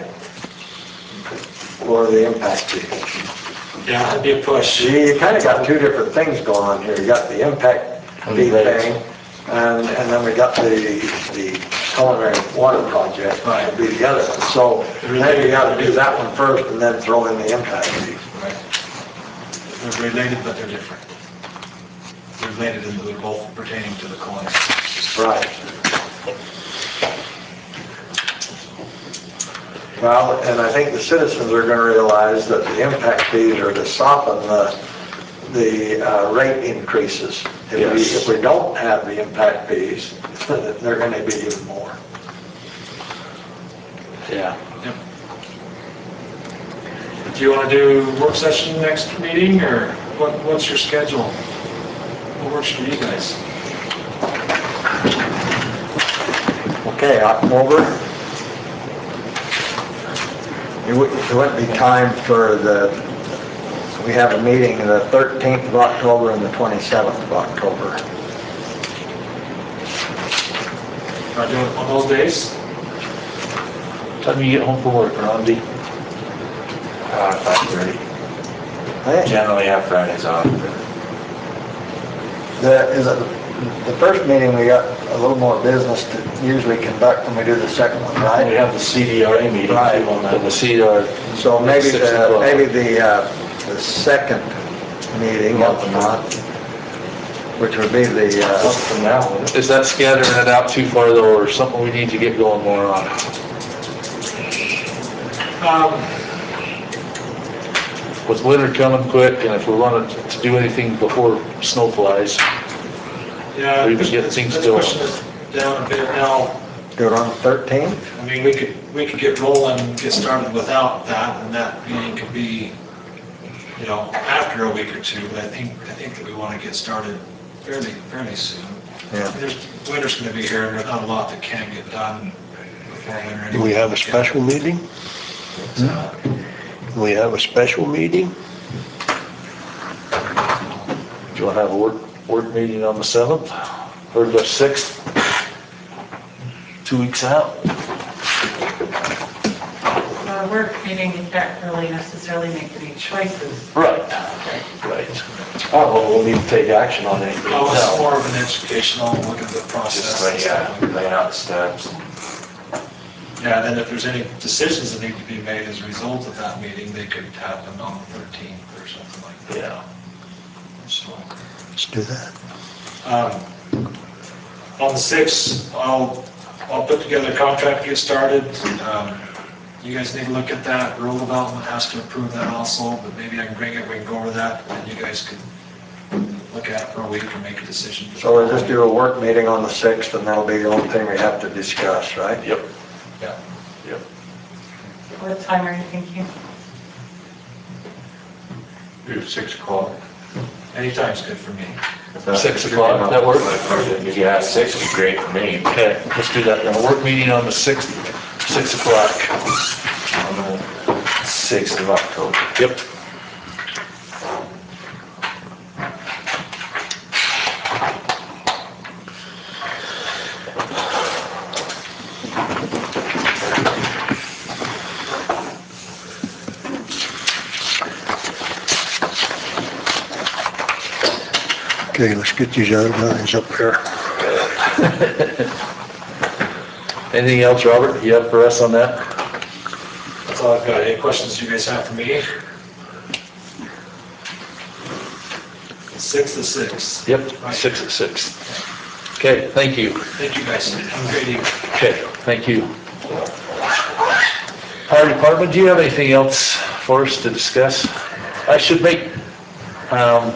For the impact fee. Yeah, that'd be a push. You, you kind of got two different things going on here. You got the impact fee thing, and, and then we got the, the culinary water project to be together. So then you got to do that one first and then throw in the impact fee. Right. They're related, but they're different. They're related in that they're both pertaining to the culinary. Right. Well, and I think the citizens are going to realize that the impact fees are to soften the, the uh, rate increases. If we, Yes. if we don't have the impact fees, they're gonna be even more. Yeah. Do you want to do work session next meeting, or what, what's your schedule? What works for you guys? Okay, October. It wou- it wouldn't be time for the, we have a meeting the thirteenth of October and the twenty-seventh of October. Want to do it on those days? Time you get home from work, Rondi? Uh, five thirty. Hey, Generally have Fridays off. The, is it, the first meeting, we got a little more business to usually conduct than we do the second one, We right? have the C D R A meeting too Right. on that. The C D R. So maybe Six the, o'clock. maybe the, uh, the second meeting of the month, which would be the, uh, From now. Is that scattering it out too far though, or something we need to get going more on? Um, With winter coming quick, and if we wanted to do anything before snow flies, yeah, We let's can get things let's going. push this down a bit now. do it on the thirteenth? I mean, we could, we could get rolling, and get started without that, and that meeting could be, you know, after a week or two, but I think, I think that we want to get started fairly, fairly soon. Yeah. There's, winter's gonna be here, and there's not a lot that can get done before winter. Do we have a special meeting? Uh, Do we have a special meeting? do you want to have a work, work meeting on the seventh or the sixth? Two weeks out? The work meeting, you can't really necessarily make any choices. Right. Right. Oh, well, we'll need to take action on anything. Oh, it's No. more of an educational look at the process. Just like, yeah, laying out the steps. Yeah, and then if there's any decisions that need to be made as a result of that meeting, they could happen on the thirteenth or something like that. Yeah. So, Let's do that. um, on the sixth, I'll, I'll put together a contract, get started. Um, You guys need to look at that. Rural development has to approve that also, but maybe I can bring it, we can go over that, and you guys could look at it for a week and make a decision. So we'll just do a work meeting on the sixth, and that'll be the only thing we have to discuss, right? Yep. Yeah. Yep. What time are you thinking? Do six o'clock. Anytime's good for me. Six o'clock, that work? If you have six, it's great for me. Okay, let's do that then. A work meeting on the sixth, six o'clock. On the sixth of October. Yep. Okay, let's get these other guys up here. Anything else, Robert, you have for us on that? That's all I've got. Any questions you guys have for me? Six to six. Yep, six at six. Okay, thank you. Thank you, guys. Have a great evening. Okay, thank you. Fire department, do you have anything else for us to discuss? I should make, um,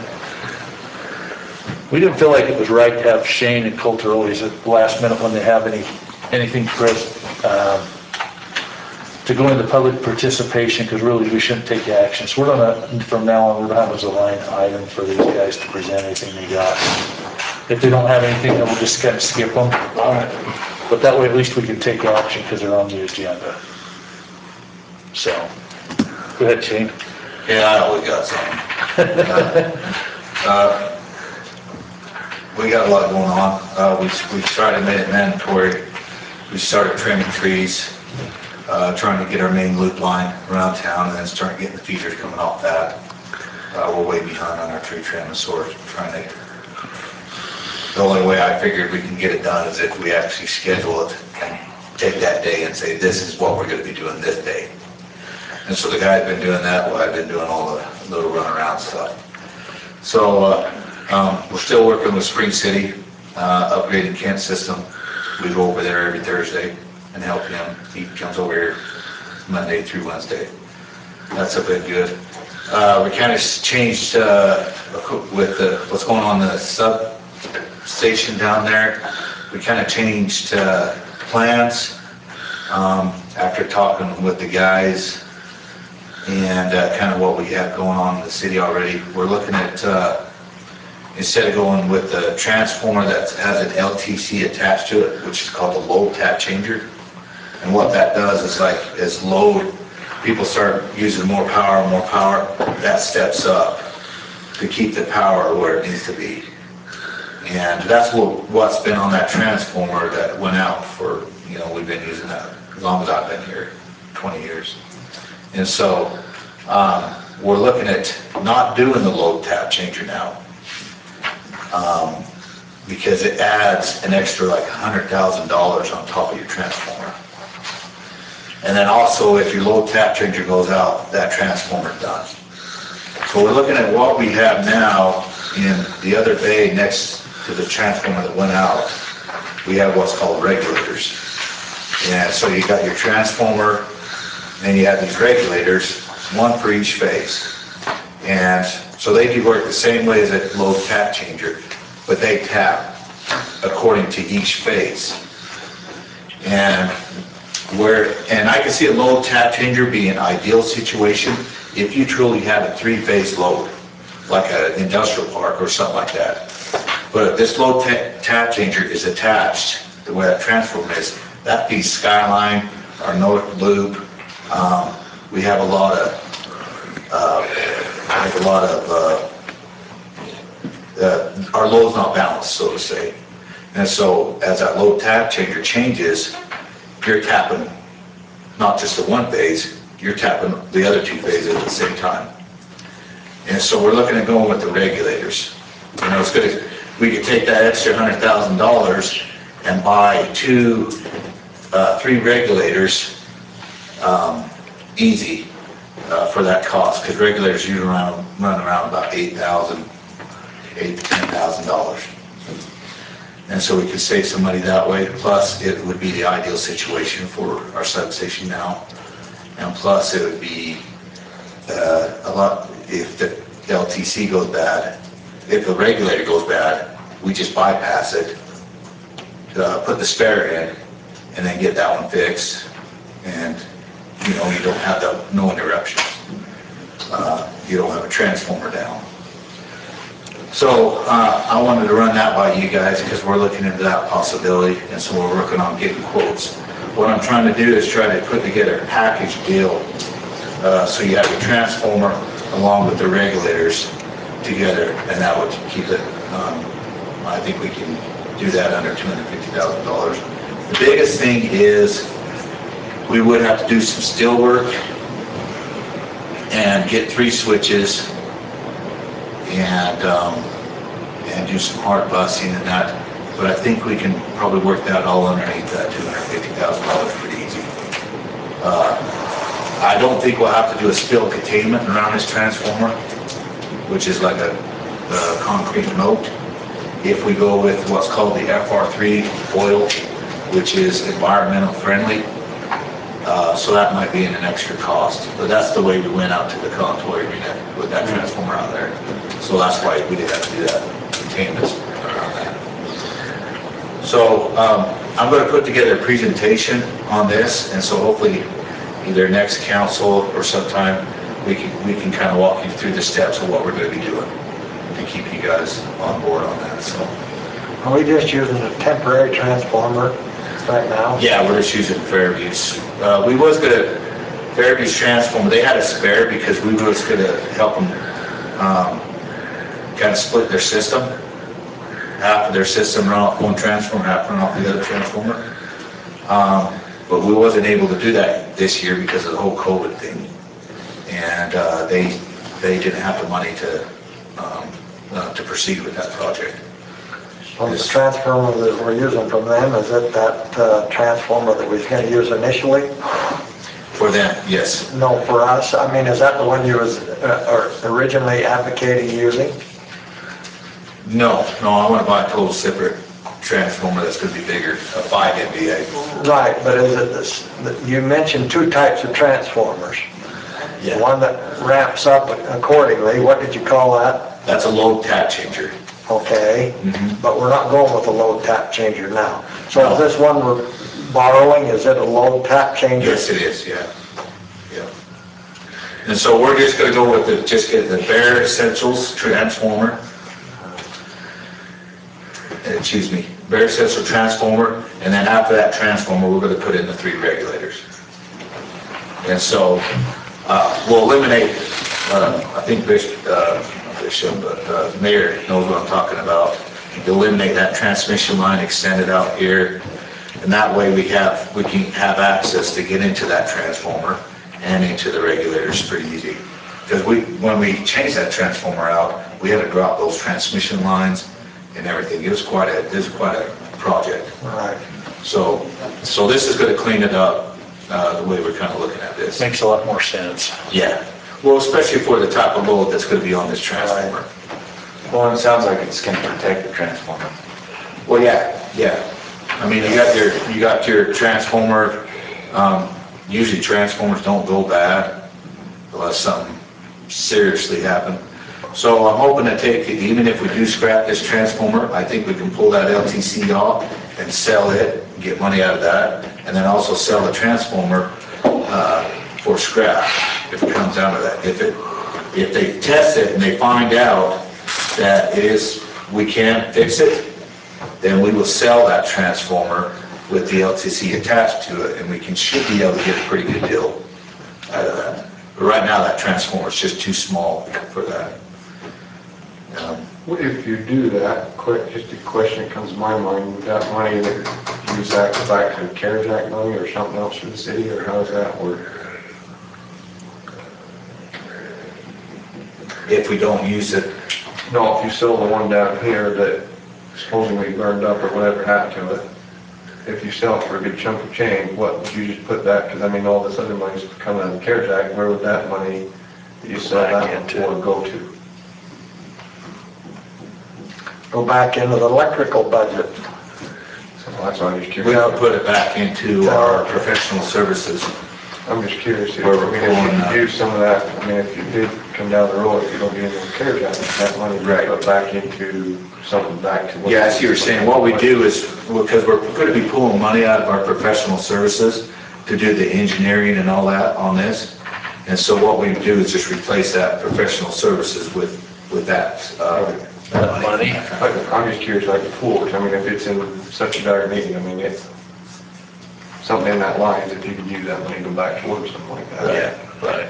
we didn't feel like it was right to have Shane and Coulter always at the last minute when they have any, anything for us, um, to go into public participation, because really we shouldn't take action. So we're gonna, from now on, we're gonna have as a line item for these guys to present anything they got. If they don't have anything, then we'll just kind of skip them. All right. But that way at least we can take action because they're on the agenda. So, go ahead, Shane. Yeah, I always got something. Uh, We got a lot going on. Uh, we, we tried to make it mandatory. We started trimming trees, uh, trying to get our main loop line around town and then start getting the features coming off that. Uh, we're way behind on our tree trim, so we're trying to, the only way I figured we can get it done is if we actually schedule it and take that day and say, this is what we're gonna be doing this day. And so the guy's been doing that while I've been doing all the little runaround stuff. So, uh, um, we're still working with Spring City, uh, upgrading Kent's system. We go over there every Thursday and help him. He comes over here Monday through Wednesday. That's a bit good. Uh, we kind of changed, uh, with the, what's going on in the substation down there. We kind of changed, uh, plans, um, after talking with the guys and, uh, kind of what we have going on in the city already. We're looking at, uh, instead of going with the transformer that has an L T C attached to it, which is called the load tap changer. And what that does is like, as load, people start using more power, more power, that steps up to keep the power where it needs to be. And that's what, what's been on that transformer that went out for, you know, we've been using that as long as I've been here, twenty years. And so, um, we're looking at not doing the load tap changer now. Um, because it adds an extra like one hundred thousand dollars on top of your transformer. And then also, if your load tap changer goes out, that transformer's done. So we're looking at what we have now in the other bay next to the transformer that went out. We have what's called regulators. And so you got your transformer, and you have these regulators, one for each phase. And so they do work the same way as a load tap changer, but they tap according to each phase. And where, and I can see a load tap changer being an ideal situation if you truly have a three-phase load, like an industrial park or something like that. But if this load ta tap changer is attached to where that transformer is, that feeds Skyline, our North Loop. Um, we have a lot of, uh, we have a lot of, uh, uh, our load's not balanced, so to say. And so as that load tap changer changes, you're tapping not just the one phase, you're tapping the other two phases at the same time. And so we're looking at going with the regulators. You know, it's good, we could take that extra one hundred thousand dollars and buy two, uh, three regulators, um, easy, uh, for that cost, because regulators usually run, run around about eight thousand, eight to ten thousand dollars. And so we could save some money that way, plus it would be the ideal situation for our substation now. And plus it would be, uh, a lot, if the L T C goes bad, if the regulator goes bad, we just bypass it, uh, put the spare in, and then get that one fixed. And, you know, you don't have the, no interruptions. Uh, you don't have a transformer down. So uh, I wanted to run that by you guys because we're looking into that possibility, and so we're working on getting quotes. What I'm trying to do is try to put together a package deal, uh, so you have your transformer along with the regulators together, and that would keep it, um, I think we can do that under two hundred fifty thousand dollars. The biggest thing is we would have to do some steel work and get three switches and um, and do some hard busing and that, but I think we can probably work that all underneath that two hundred fifty thousand dollars pretty easy. Uh, I don't think we'll have to do a spill containment around this transformer, which is like a, a concrete moat, if we go with what's called the F R three oil, which is environmental friendly. Uh, so that might be an extra cost, but that's the way we went out to the Contour Arena with that transformer out there. So that's why we didn't have to do that containment around that. So um, I'm going to put together a presentation on this, and so hopefully either next council or sometime we can we can kind of walk you through the steps of what we're going to be doing to keep you guys on board on that. So are we just using a temporary transformer right now? Yeah, we're just using Fairview's. Uh, we was gonna, Fairview's transformer, they had a spare because we was gonna help them um, kind of split their system. Half of their system run off one transformer, half run off the other transformer. Um, but we wasn't able to do that this year because of the whole COVID thing. And uh, they they didn't have the money to um, uh, to proceed with that project. So the transformer that we're using from them, is it that uh, transformer that we was going to use initially? For them, yes. No, for us. I mean, is that the one you was uh, or originally advocating using? No, no, I want to buy a total separate transformer that's going to be bigger, a five M V A. Right, but is it this, you mentioned two types of transformers. The one that ramps up accordingly, what did you call that? That's a load tap changer. Okay, Mhm. but we're not going with a load tap changer now. So No. is this one we're borrowing, is it a load tap changer? Yes, it is, yeah. Yeah. And so we're just gonna go with the, just get the bare essentials transformer. Excuse me, bare essential transformer, and then after that transformer, we're gonna put in the three regulators. And so, uh, we'll eliminate, uh, I think Bishop, uh, not Bishop, but, uh, Mayor knows what I'm talking about. Eliminate that transmission line, extend it out here, and that way we have, we can have access to get into that transformer and into the regulators pretty easy. Because we, when we changed that transformer out, we had to drop those transmission lines and everything. It was quite a, it was quite a project. Right. So, so this is gonna clean it up, uh, the way we're kind of looking at this. Makes a lot more sense. Yeah, well, especially for the type of load that's gonna be on this transformer. Well, it sounds like it's gonna protect the transformer. Well, yeah, yeah. I mean, you got your, you got your transformer, um, usually transformers don't go bad unless something seriously happened. So I'm hoping to take, it, even if we do scrap this transformer, I think we can pull that L T C off and sell it, get money out of that, and then also sell the transformer, uh, for scrap, if it comes down to that. If it, if they test it and they find out that it is, we can't fix it, then we will sell that transformer with the L T C attached to it, and we can, should be able to get a pretty good deal out of that. But right now, that transformer is just too small for that. Um, What if you do that, quick, just a question that comes to my mind, would that money that use that go back to the CARES Act money or something else for the city, or how does that work? If we don't use it, No, if you sell the one down here that supposedly burned up or whatever happened to it, if you sell it for a good chunk of change, what would you just put that, because I mean, all this other money's coming out of the CARES Act, where would that money that you sell that one for go to? Go back into the electrical budget. So that's why I'm just we curious. will put it back into our professional services. I'm just curious, if, Where I we're mean, if pulling you that. could use some of that, I mean, if you did come down the road, if you don't get any CARES Act, that money would Right. put back into something back to what. Yeah, I see what you're saying. What we do is, because we're going to be pulling money out of our professional services to do the engineering and all that on this. And so what we do is just replace that professional services with, with that, uh, that money. But I'm just curious, like the pools, I mean, if it's in such a dire need, I mean, if something in that line, if you could use that money to go back towards something like that. Yeah, right.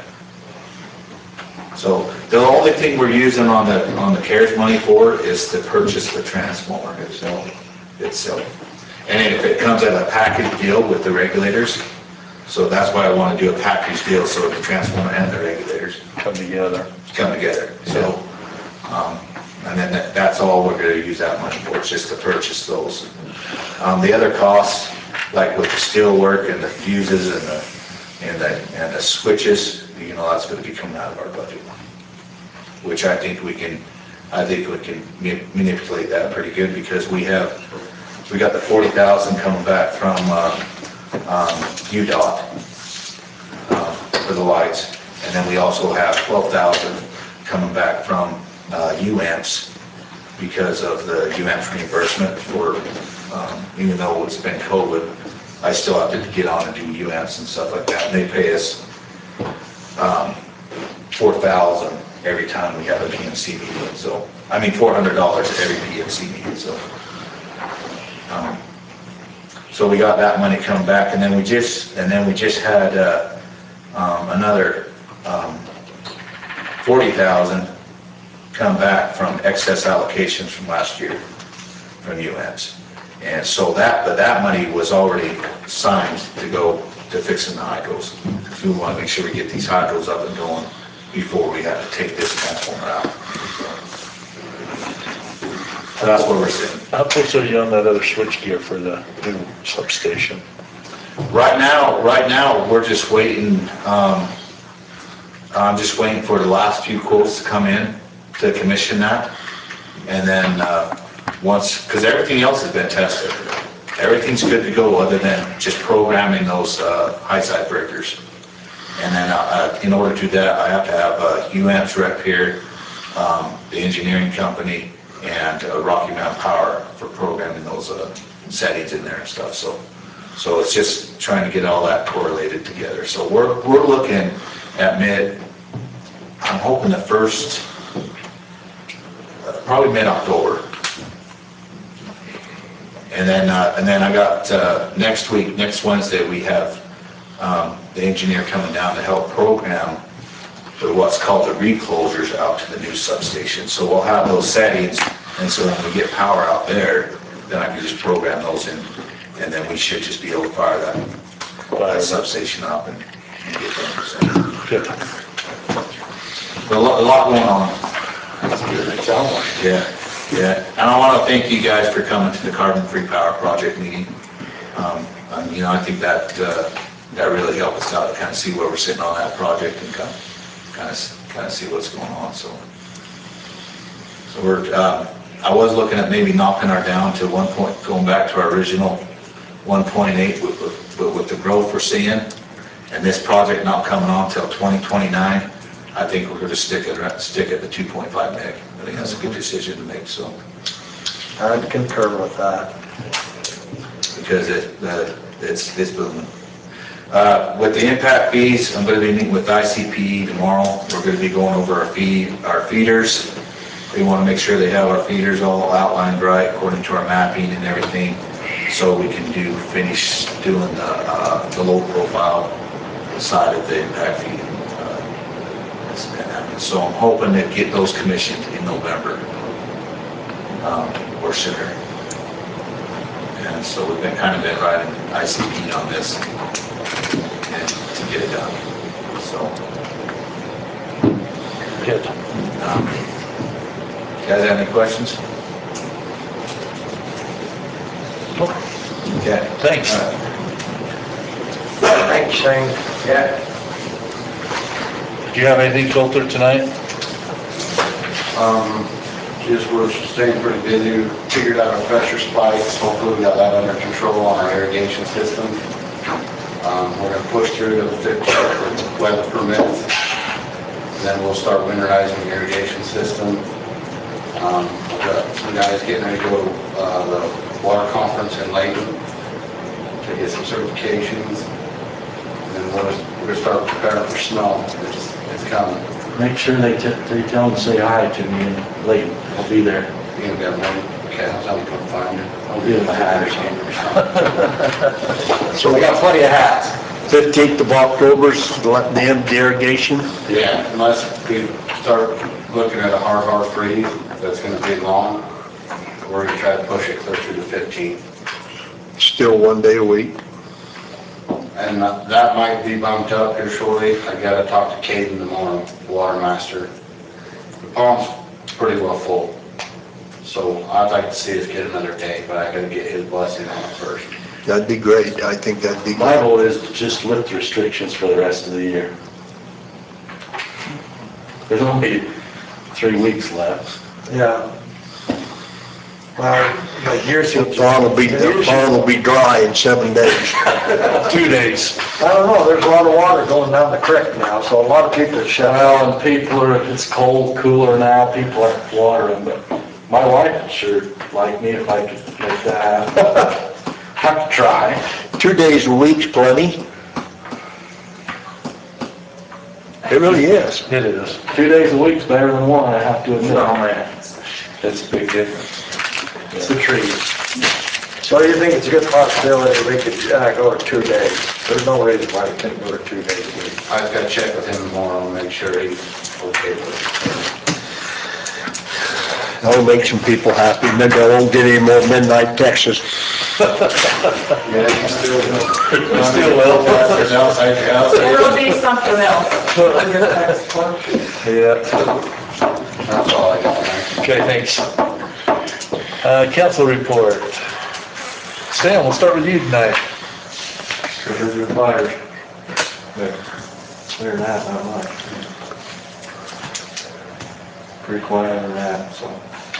So the only thing we're using on the, on the CARES money for is to purchase the transformer itself, itself. And if it comes at a package deal with the regulators, so that's why I want to do a package deal, so the transformer and the regulators Come together. come together. So, um, and then that, that's all we're going to use that money for, is just to purchase those. Um, the other costs, like with the steel work and the fuses and the, and the, and the switches, you know, that's going to be coming out of our budget. Which I think we can, I think we can ma- manipulate that pretty good, because we have, we got the forty thousand coming back from, uh, um, U DOT, uh, for the lights. And then we also have twelve thousand coming back from, uh, U A M S because of the U A M S reimbursement for, um, even though it's been COVID, I still have to get on and do U A M S and stuff like that. And they pay us, um, four thousand every time we have a P M C meeting, so, I mean, four hundred dollars every P M C meeting, so. um, So we got that money coming back, and then we just, and then we just had, uh, um, another, um, forty thousand come back from excess allocations from last year, from U A M S. And so that, but that money was already signed to go to fixing the hydros. Because we want to make sure we get these hydros up and going before we have to take this transformer out. So that's what we're seeing. How close are you on that other switch gear for the new substation? Right now, right now, we're just waiting, um, I'm just waiting for the last few quotes to come in to commission that. And then, uh, once, because everything else has been tested. Everything's good to go other than just programming those, uh, high side breakers. And then, uh, in order to do that, I have to have a U A M P S rep here, um, the engineering company, and uh, Rocky Mountain Power for programming those uh, settings in there and stuff. So, so it's just trying to get all that correlated together. So we're we're looking at mid. I'm hoping the first, uh, probably mid-October. And then, uh, and then I got, uh, next week, next Wednesday, we have, um, the engineer coming down to help program the, what's called the reclosures out to the new substation. So we'll have those settings, and so when we get power out there, then I can just program those in, and then we should just be able to fire that, that substation up and, and get them. Good. A lot, a lot going on. That's good. It sounds like. Yeah. Yeah, and I want to thank you guys for coming to the Carbon Free Power Project meeting. Um, um, you know, I think that uh, that really helped us out to kind of see where we're sitting on that project and kind of kind of kind of see what's going on. So, so we're. Um, I was looking at maybe knocking our down to one point, going back to our original one point eight with, with, with the growth we're seeing, and this project not coming on until twenty twenty-nine. I think we're going to stick at stick at the two point five meg. I think that's a good decision to make. So I'd concur with that. Because it uh, it's it's booming. Uh, with the impact fees, I'm going to be meeting with I C P tomorrow. We're going to be going over our feed our feeders. We want to make sure they have our feeders all outlined right according to our mapping and everything, so we can do finish doing the uh, the low profile side of the impact fee. So I'm hoping to get those commissioned in November, um, or sooner. And so we've been kind of been riding I C P on this and to get it done. So, Good. um, you guys have any questions? Okay. Thanks. Uh, Thanks, Shane. Yeah. Do you have anything filtered tonight? Um, just we're staying pretty busy, figured out our pressure spikes, hopefully we got that under control on our irrigation system. Um, we're gonna push through to the fifteenth with weather permits. Then we'll start winterizing the irrigation system. Um, we've got some guys getting ready to go to, uh, the water conference in Layton to get some certifications. And then we're, we're gonna start preparing for snow. It's, it's coming. Make sure they t- they tell them to say hi to me and Leighton. I'll be there. You gonna be able to, okay, I'll tell you to come find you. I'll be in my hat or something. So we got plenty of hats. fifteenth of October's let the end the irrigation. Yeah, unless we start looking at a hard, hard freeze, that's gonna be long, we're gonna try to push it closer to the fifteenth. Still one day a week. And that might be bumped up here shortly. I gotta talk to Caden tomorrow, the water master. The pond's pretty well full. So I'd like to see us get another day, but I gotta get his blessing on it first. That'd be great. I think that'd be My great. goal is to just lift restrictions for the rest of the year. There's only three weeks left. Yeah. Well, the year The seems. pond will be, the pond will be dry in seven days. Two days. I don't know, there's a lot of water going down the creek now, so a lot of people shut out. Well, and people are, it's cold, cooler now, people aren't watering, but my wife would sure like me if I could make that happen. Have to try. Two days a week's plenty. It really is. It is. Two days a week's better than one, I have to admit. Oh, man. It's a big difference. It's the trees. So you think it's a good possibility we could uh, go to two days? There's no reason why we couldn't go to two days a week. I just gotta check with him tomorrow and make sure he's okay with it. That'll make some people happy. Maybe I won't get any more midnight texts. Yeah, he still will. You still will. There's outside your house. It'll be something else. on your text book. Yeah. That's all I got, man. Okay, thanks. Uh, council report. Stan, we'll start with you tonight. Here's your fires. Clear that, not much. Pretty quiet on that, so.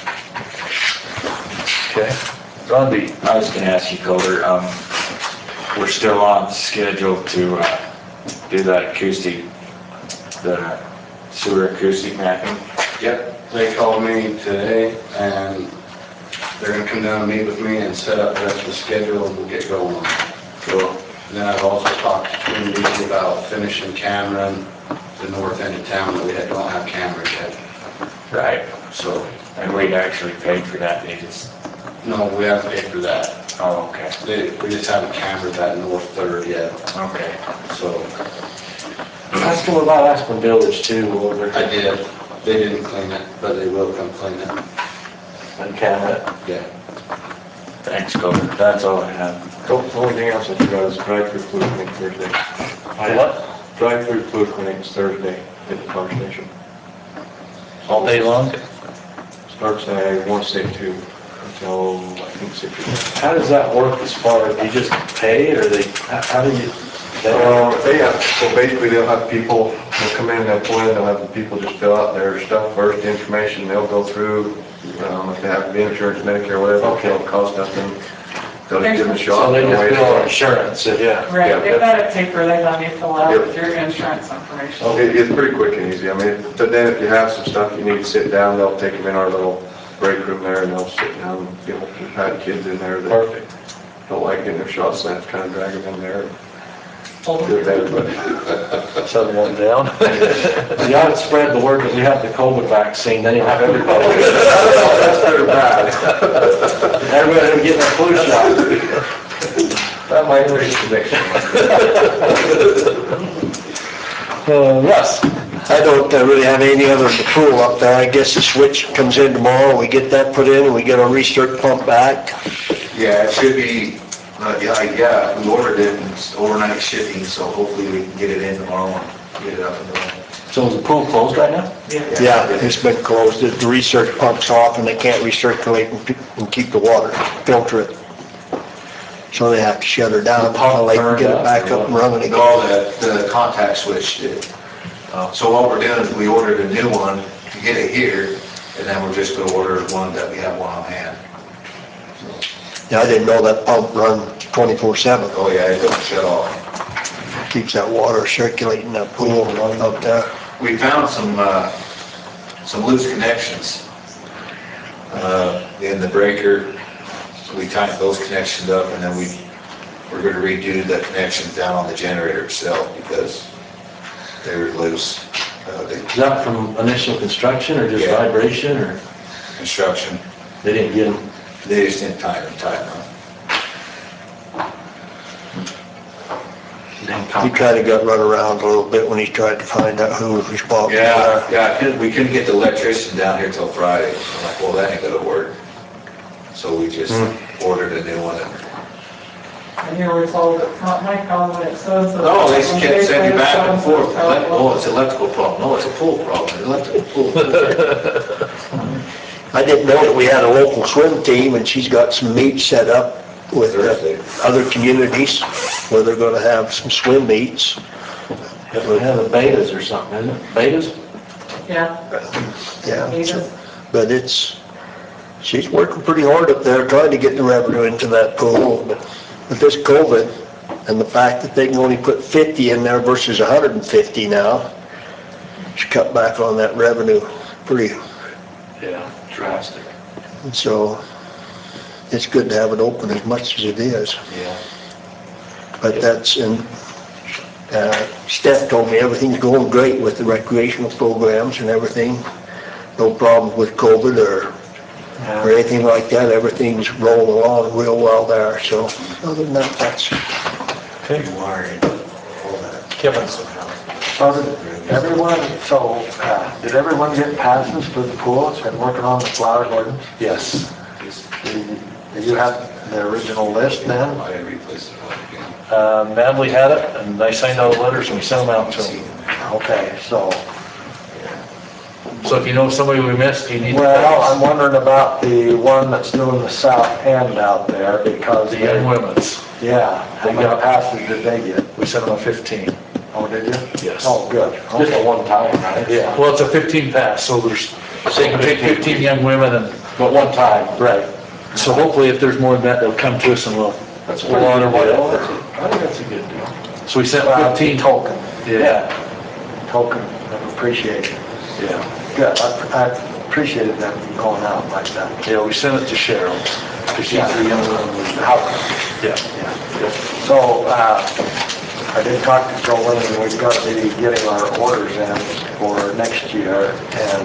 Okay. Rondi. I was gonna ask you, Coder, um, we're still on schedule to, uh, do that acoustic, the sewer acoustic mapping? Yep, they called me today and they're gonna come down and meet with me and set up the rest of the schedule and we'll get going on it. Cool. And then I've also talked to Twin Beach about finishing Cameron, the north end of town that we don't have cameras yet. Right, so, and we actually paid for that, they just, No, we haven't paid for that. oh, okay, They, we just haven't cambered that north third yet, okay. so Ask them about Aspen Village too, over I did. They didn't clean it, but they will come clean it. in Canada. Yeah. Thanks, Corbin, that's all I have. The only thing else I forgot is drive-through fluid clinic Thursday. What? Drive-through fluid clinic is Thursday at the car station. All day long? Starts at, I want to say two until, I think six. How does that work as far as, you just pay or they, how how do you? they- Uh, they have, so basically they'll have people, they'll come in, they'll pull in, they'll have the people just fill out their stuff first, the information, they'll go through, um, if they have the insurance, Medicare, whatever, okay, it'll cost nothing. They'll just give them a shot. So they just They'll wait. bill insurance, yeah. Right, Yeah, they've got a paper they have you fill out with your insurance information. It, it's pretty quick and easy. I mean, but then if you have some stuff you need to sit down, they'll take them in our little break room there and they'll sit down. You know, we've had kids in there that Perfect. don't like getting their shots, so I have to kind of drag them in there. Hold Do it them. better, but Shut one down. You ought to spread the word that we have the COVID vaccine, then you have everybody. that's pretty bad. Everybody will get their flu shot. That might raise conviction. Uh, Russ? I don't uh, really have any other to pool up there. I guess the switch comes in tomorrow, we get that put in, and we get our restart pump back. Yeah, it should be, uh, yeah, yeah, we ordered it and it's overnight shipping, so hopefully we can get it in tomorrow and get it up and running. So is the pool closed right now? Yeah, it's been closed, the research pump's off and they can't recirculate and pe- and keep the water, filter it. So they have to shut her down until they can get it back up and running again. No, the, the contact switch did. So what we're doing is we ordered a new one to get it here, and then we're just gonna order one that we have one on hand. Yeah, I didn't know that pump run twenty-four seven, Oh yeah, it don't shut off. keeps that water circulating that pool up there. We found some, uh, some loose connections, uh, in the breaker. So we tightened those connections up and then we, we're gonna redo the connections down on the generator itself because they were loose. Uh, the Is that from initial construction or just Yeah. vibration or construction, they didn't get them? they just didn't tighten them tight enough. He kinda got run around a little bit when he tried to find out who was responsible. Yeah, yeah, I couldn't, we couldn't get the electrician down here till Friday. I'm like, well, that ain't gonna work. So we just ordered a new one and And here we're told it's not my problem, it says. that- no, they kept sending back and forth. Elec- Oh, it's electrical problem. No, it's a pool problem. Electrical pool. I didn't know that we had a local swim team, and she's got some meets set up with Thursday. uh, other communities where they're gonna have some swim meets. Yeah, the betas or something, isn't it? Betas? Yeah. Yeah, so- but it's, she's working pretty hard up there trying to get the revenue into that pool, but with this COVID and the fact that they can only put fifty in there versus one hundred fifty now, she cut back on that revenue pretty. Yeah, drastic. And so it's good to have it open as much as it is. Yeah. But that's, and uh, Steph told me everything's going great with the recreational programs and everything. No problems with COVID or, or anything like that. Everything's rolling along real well there. So other than that, that's, Okay. Kevin. So did everyone, so, uh, did everyone get passes for the pool? It's been working on the flower garden? Yes. Did you have the original list then? I replaced it all again. Uh, Natalie had it, and they signed all the letters, and we sent them out to them. Okay, so, So if you know somebody we missed, you need to... well, I'm wondering about the one that's doing the south end out there because. The young women's. Yeah, how many passes did they get? We sent them a fifteen. Oh, did you? Yes. Oh, good. Just a one time, right? Yeah, well, it's a fifteen pass, so there's, they can pick fifteen young women and... But one time. Right. So hopefully if there's more than that, they'll come to us and we'll, That's we'll honor pretty good what. deal. I think that's a good deal. So we sent Well, fifteen, token. Yeah. Token of appreciation. Yeah. Good, I, I appreciated them going out like that. Yeah, we sent it to Cheryl, because she's the young one. we- Yeah, yeah. So, uh, I did talk to Joel, and we've got to be getting our orders in for next year, and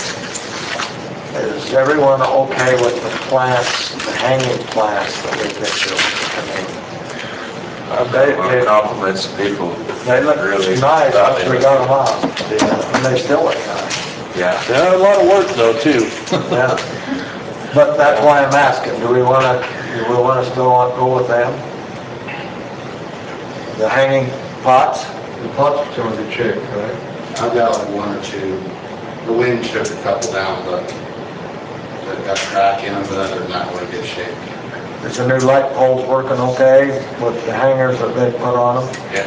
is everyone okay with the plants, the hanging plants that we've been doing? I mean, uh, they, they, compliments people. they look Really nice thought once they we looked- got them out, yeah, and they still look nice. Yeah. Yeah, a lot of work though, too. Yeah, but that's why I'm asking, do we want to, do we want to still want- go with them? The hanging pots? The pots are still in good shape, right? I've got like one or two. The wind took a couple down, but they've got a crack in them, but other than that, we're in good shape. Is the new light poles working okay with the hangers that they put on them? Yeah.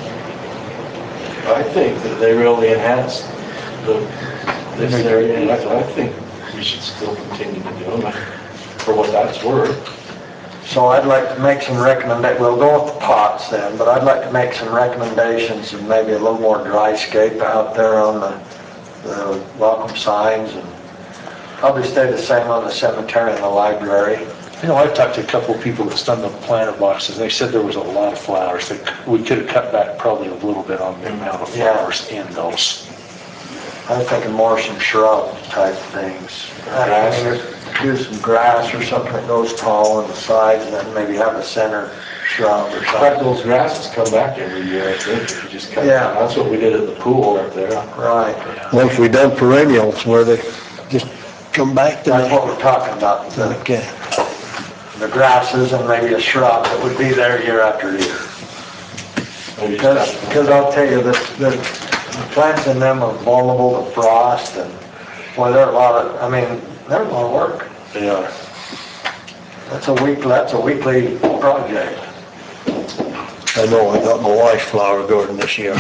I think that they really enhanced the, this area, and I, I think we should still continue to do them for what that's worth. So I'd like to make some recommend, we'll go with the pots then, but I'd like to make some recommendations and maybe a little more dry scape out there on the, the welcome signs, and probably stay the same on the cemetery and the library. You know, I've talked to a couple of people that's done the planter boxes, they said there was a lot of flowers, that we could have cut back probably a little bit on the amount of flowers in those. I was thinking more some shrub type things. I mean, do some grass or something that goes tall on the sides, and then maybe have a center shrub or But something. those grasses come back every year, I think, if you just cut Yeah. them. That's what we did at the pool up there. Right, Once we done perennials, where they just come back to that's the, what we're talking about, the, okay. the grasses and maybe a shrub that would be there year after year. Maybe Because, just have- because I'll tell you, the, the plants in them are vulnerable to frost, and, boy, they're a lot of, I mean, they're a lot of work. They are. That's a week, that's a weekly project. I know, I got my wife's flower garden this year.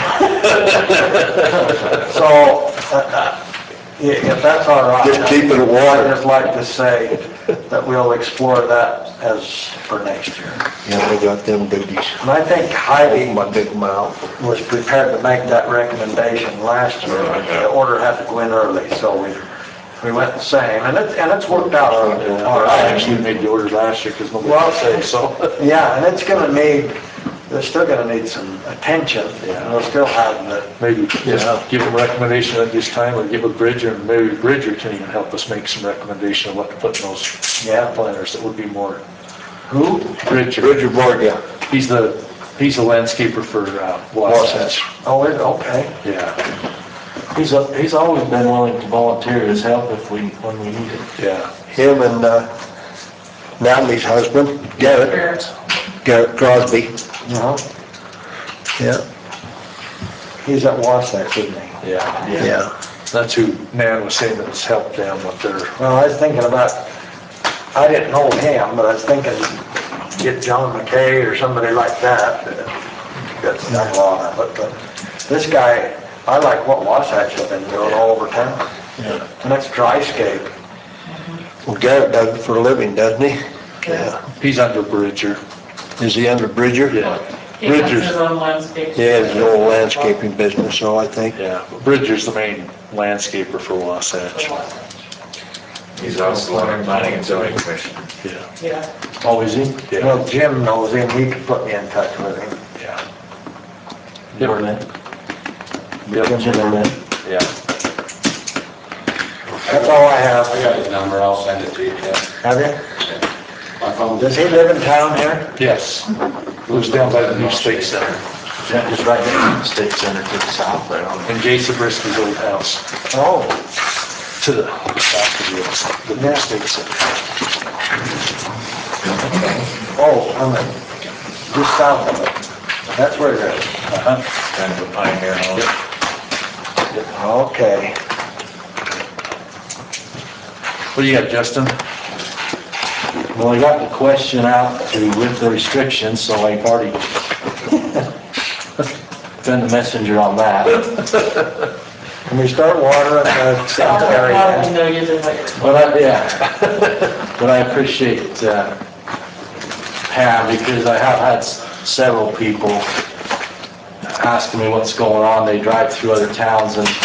So, uh, yeah, if that's all right. Just keeping it watered. I'd just like to say that we'll explore that as for next year. Yeah, we got them duties. And I think Heidi My big mouth. was prepared to make that recommendation last year, but the order had to go in early, so we, we went the same, and it, and it's worked out all I right. actually made the order last year because nobody Well, would say so. Yeah, and it's gonna need, they're still gonna need some attention, and we'll still have the, Maybe just give them a recommendation at this time, or give a Bridger, and maybe Bridger can even help us make some recommendation of what to put in those yeah, planters that would be more. who? Bridger, Bridger Borgia. he's the, he's a landscaper for uh, Wasatch. Oh, it, okay. Yeah. He's, a- he's always been willing to volunteer his help if we, when we need it. Yeah. Him and uh, Natalie's husband, Garrett, Garrett Crosby. Uh-huh. Yeah, He's at Wasatch, isn't he? Yeah. yeah. That's who Nan was saying that's helped them with their, Well, I was thinking about, I didn't know him, but I was thinking get John McKay or somebody like that. That's not a lot of it, but this guy, I like what Wasatch has been doing all over town. Yeah. And that's dry scape. Well, Garrett does it for a living, doesn't he? Yeah. he's under Bridger. Is he under Bridger? Yeah. He has Bridger's, his own landscape. He has his own landscaping business, so I think. yeah, Bridger's the main landscaper for Wasatch. He's also on our planning and zoning commission. Yeah. Yeah. Oh, is he? Yeah. Well, Jim knows him, he could put me in touch with him. Yeah. Timberland. Jim Timberland. Yeah. That's all I have. I got his number, I'll send it to you, Ken. Have you? My phone. Does he live in town here? Yes. Lives down by the new state center. Yeah, just right there in the state center to the south there. In Jason Brisky's old house, Oh, to the south of the, the new state center. oh, I'm in, just south of it. That's where it is. Uh-huh. Kind of a pioneer home. Okay. What do you got, Justin? Well, I got the question out to with the restrictions, so I've already been the messenger on that. Can we start watering the cemetery? I then? know you did like. But I, yeah, but I appreciate uh, Pam, because I have had s- several people asking me what's going on. They drive through other towns and,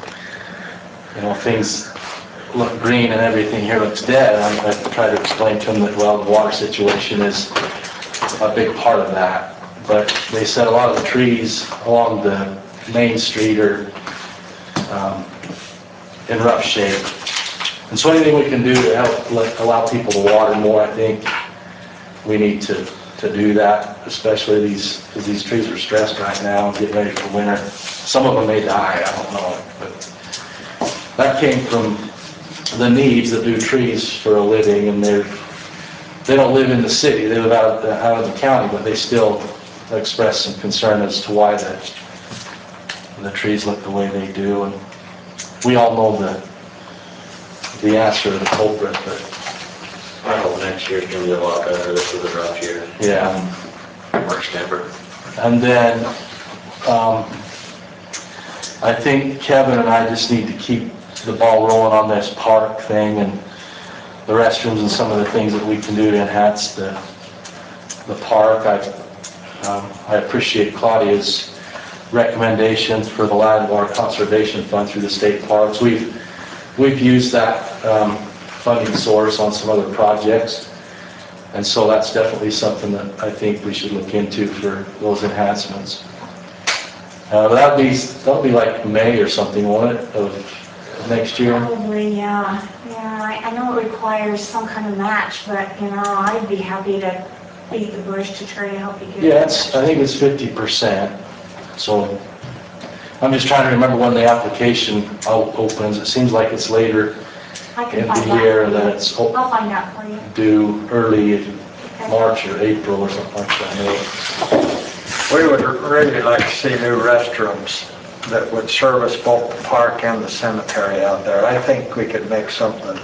you know, things look green and everything here looks dead. And I try to explain to them that, well, the water situation is a big part of that. But they said a lot of the trees along the main street are um, in rough shape. And so anything we can do to help let, allow people to water more, I think we need to, to do that, especially these, because these trees are stressed right now, getting ready for winter. Some of them may die, I don't know. But that came from the Needs that do trees for a living, and they're, they don't live in the city, they live out of the, out of the county, but they still express some concern as to why the, the trees look the way they do. And we all know the the answer to the culprit, but I hope next year's gonna be a lot better. This was a rough year. yeah. Worst ever. And then, um, I think Kevin and I just need to keep the ball rolling on this park thing and the restrooms and some of the things that we can do to enhance the, the park. I, um, I appreciate Claudia's recommendations for the Land Water Conservation Fund through the state parks. We've We've used that um, funding source on some other projects, and so that's definitely something that I think we should look into for those enhancements. Uh, that'll be that'll be like May or something, won't it, of next year? Probably, yeah. Yeah, I I know it requires some kind of match, but, you know, I'd be happy to beat the bush to try to help you get. Yeah, it's, I think it's fifty percent. So I'm just trying to remember when the application opens. It seems like it's later I can in find the out year for you. than it's o- I'll find out for you. due early March or April or something like that. We would really like to see new restrooms that would service both the park and the cemetery out there. I think we could make something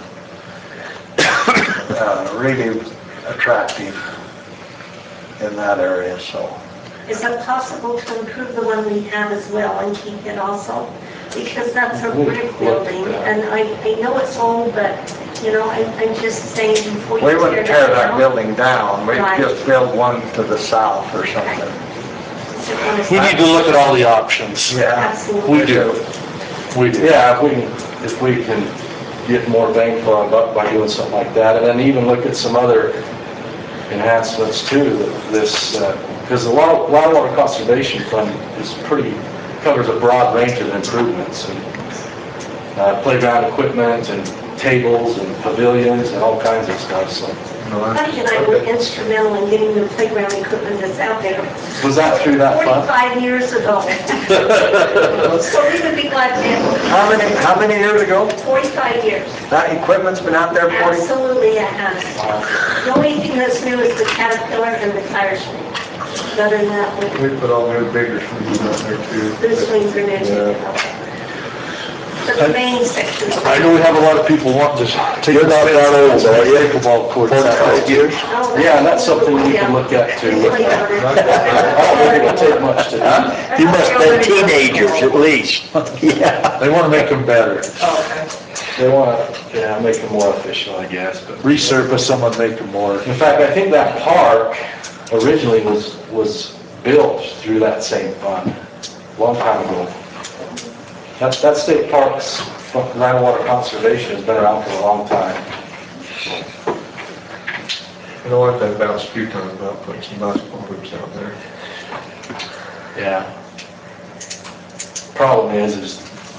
uh, really attractive in that area, so. Is it possible to improve the one we have as well and keep it also? Because that's a brick building, and I, I know it's old, but, you know, I'm, I'm just saying before you We tear wouldn't it tear that down. building down, we'd Right. just build one to the south or something. We need to look at all the options. Yeah. Absolutely. We do. We do. Yeah, if we can, if we can get more bang for our buck by doing something like that, and then even look at some other enhancements too, that this, because the Water Water Conservation Fund is pretty, covers a broad range of improvements, and uh, playground equipment and tables and pavilions and all kinds of stuff, so. Buddy and I were instrumental in getting the playground equipment that's out there. Was that through that fund? forty-five years ago. So we would be glad to. How many, how many years ago? forty-five years. That equipment's been out there forty? Absolutely, it has. The only thing that's new is the Caterpillar and the tire swing. Other than that, we- We put all new bigger swings out there too. the swings are new too. But the main section. I know we have a lot of people wanting to take. You're not that old, are you? Pickleball courts. forty-five years? Yeah, and that's something we can look at too. I don't think it'll take much to do. You must have teenagers at least. Yeah. They want to make them better. They want to, yeah, make them more official, I guess, but. Resurface them and make them more. In fact, I think that park originally was, was built through that same fund, a long time ago. That, that state parks, Land Water Conservation has been around for a long time. You know what, that bounced a few times about putting some basketball hoops out there. Yeah. Problem is, is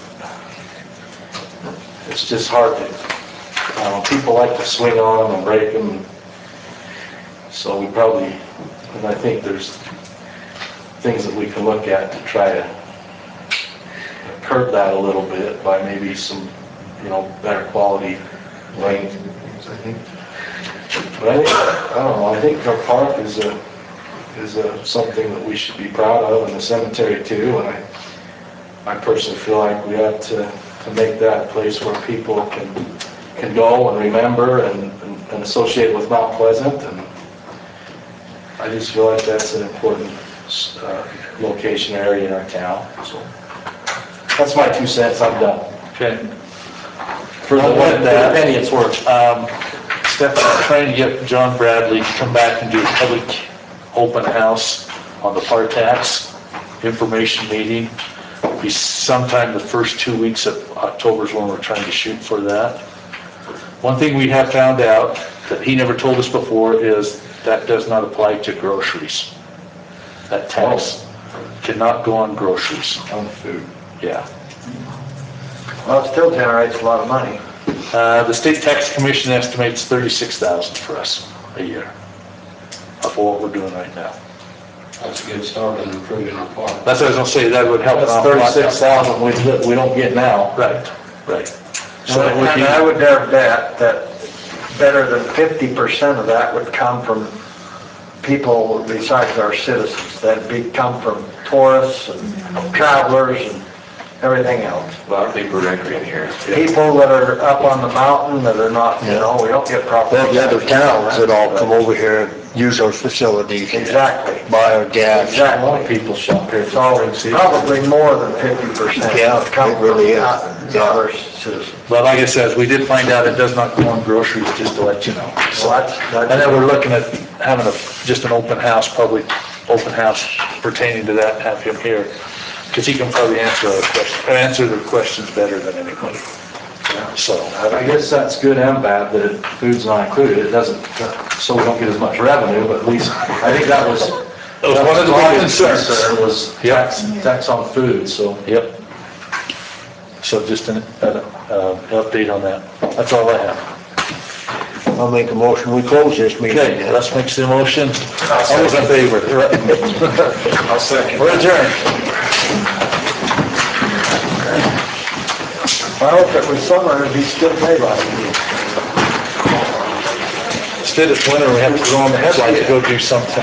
it's just hard to, uh, people like to swing on them and break them. So we probably, and I think there's things that we can look at to try to curb that a little bit by maybe some, you know, better quality lighting. I think But I think, I don't know, I think our park is a, is a, something that we should be proud of, and the cemetery too, and I, I personally feel like we ought to, to make that a place where people can, can go and remember and, and and associate with Mount Pleasant, and I just feel like that's an important, uh, location area in our town, so. That's my two cents, I'm done. Okay. For the Well, with for the that- penny it's worth. Um, Stephanie's trying to get John Bradley to come back and do a public open house on the park tax information meeting. Be sometime the first two weeks of October is when we're trying to shoot for that. One thing we have found out that he never told us before is that does not apply to groceries. That tax cannot go on groceries. On food. Yeah. Well, it still generates a lot of money. Uh, the state tax commission estimates thirty-six thousand for us a year of what we're doing right now. That's a good start on improving our park. That's what I was gonna say, that would help. That's thirty-six thousand we, we don't get now. Right, right. So So, that would and be- I would dare bet that better than fifty percent of that would come from people besides our citizens. That'd be, come from tourists and travelers and everything else. A lot of people recreate here. People that are up on the mountain that are not, you know, we don't get proper. Well, the other towns that all come over here and use our facilities. Exactly. Buy our gas. Exactly. A lot of people shop here. So it's probably more than fifty percent. Yeah, it really is. The other citizens. But like I said, we did find out it does not go on groceries, just to let you know. So that's, And then that's, we're looking at having a, just an open house, public open house pertaining to that, have him here. Because he can probably answer our questions, answer the questions better than anybody. So, I guess that's good and bad that it- food's not included. It doesn't, so we don't get as much revenue, but at least, I think that was. That was one of the big concerns. Concern was tax, tax on food, so. yep. So just an, an, uh, update on that. That's all I have. I'll make a motion, we close this meeting. Okay, let's make the motion. All those in favor? I'll second. We're adjourned. I hope it was summer, it'd be still daylight. Instead it's winter, we have to go on the headlight to go do something.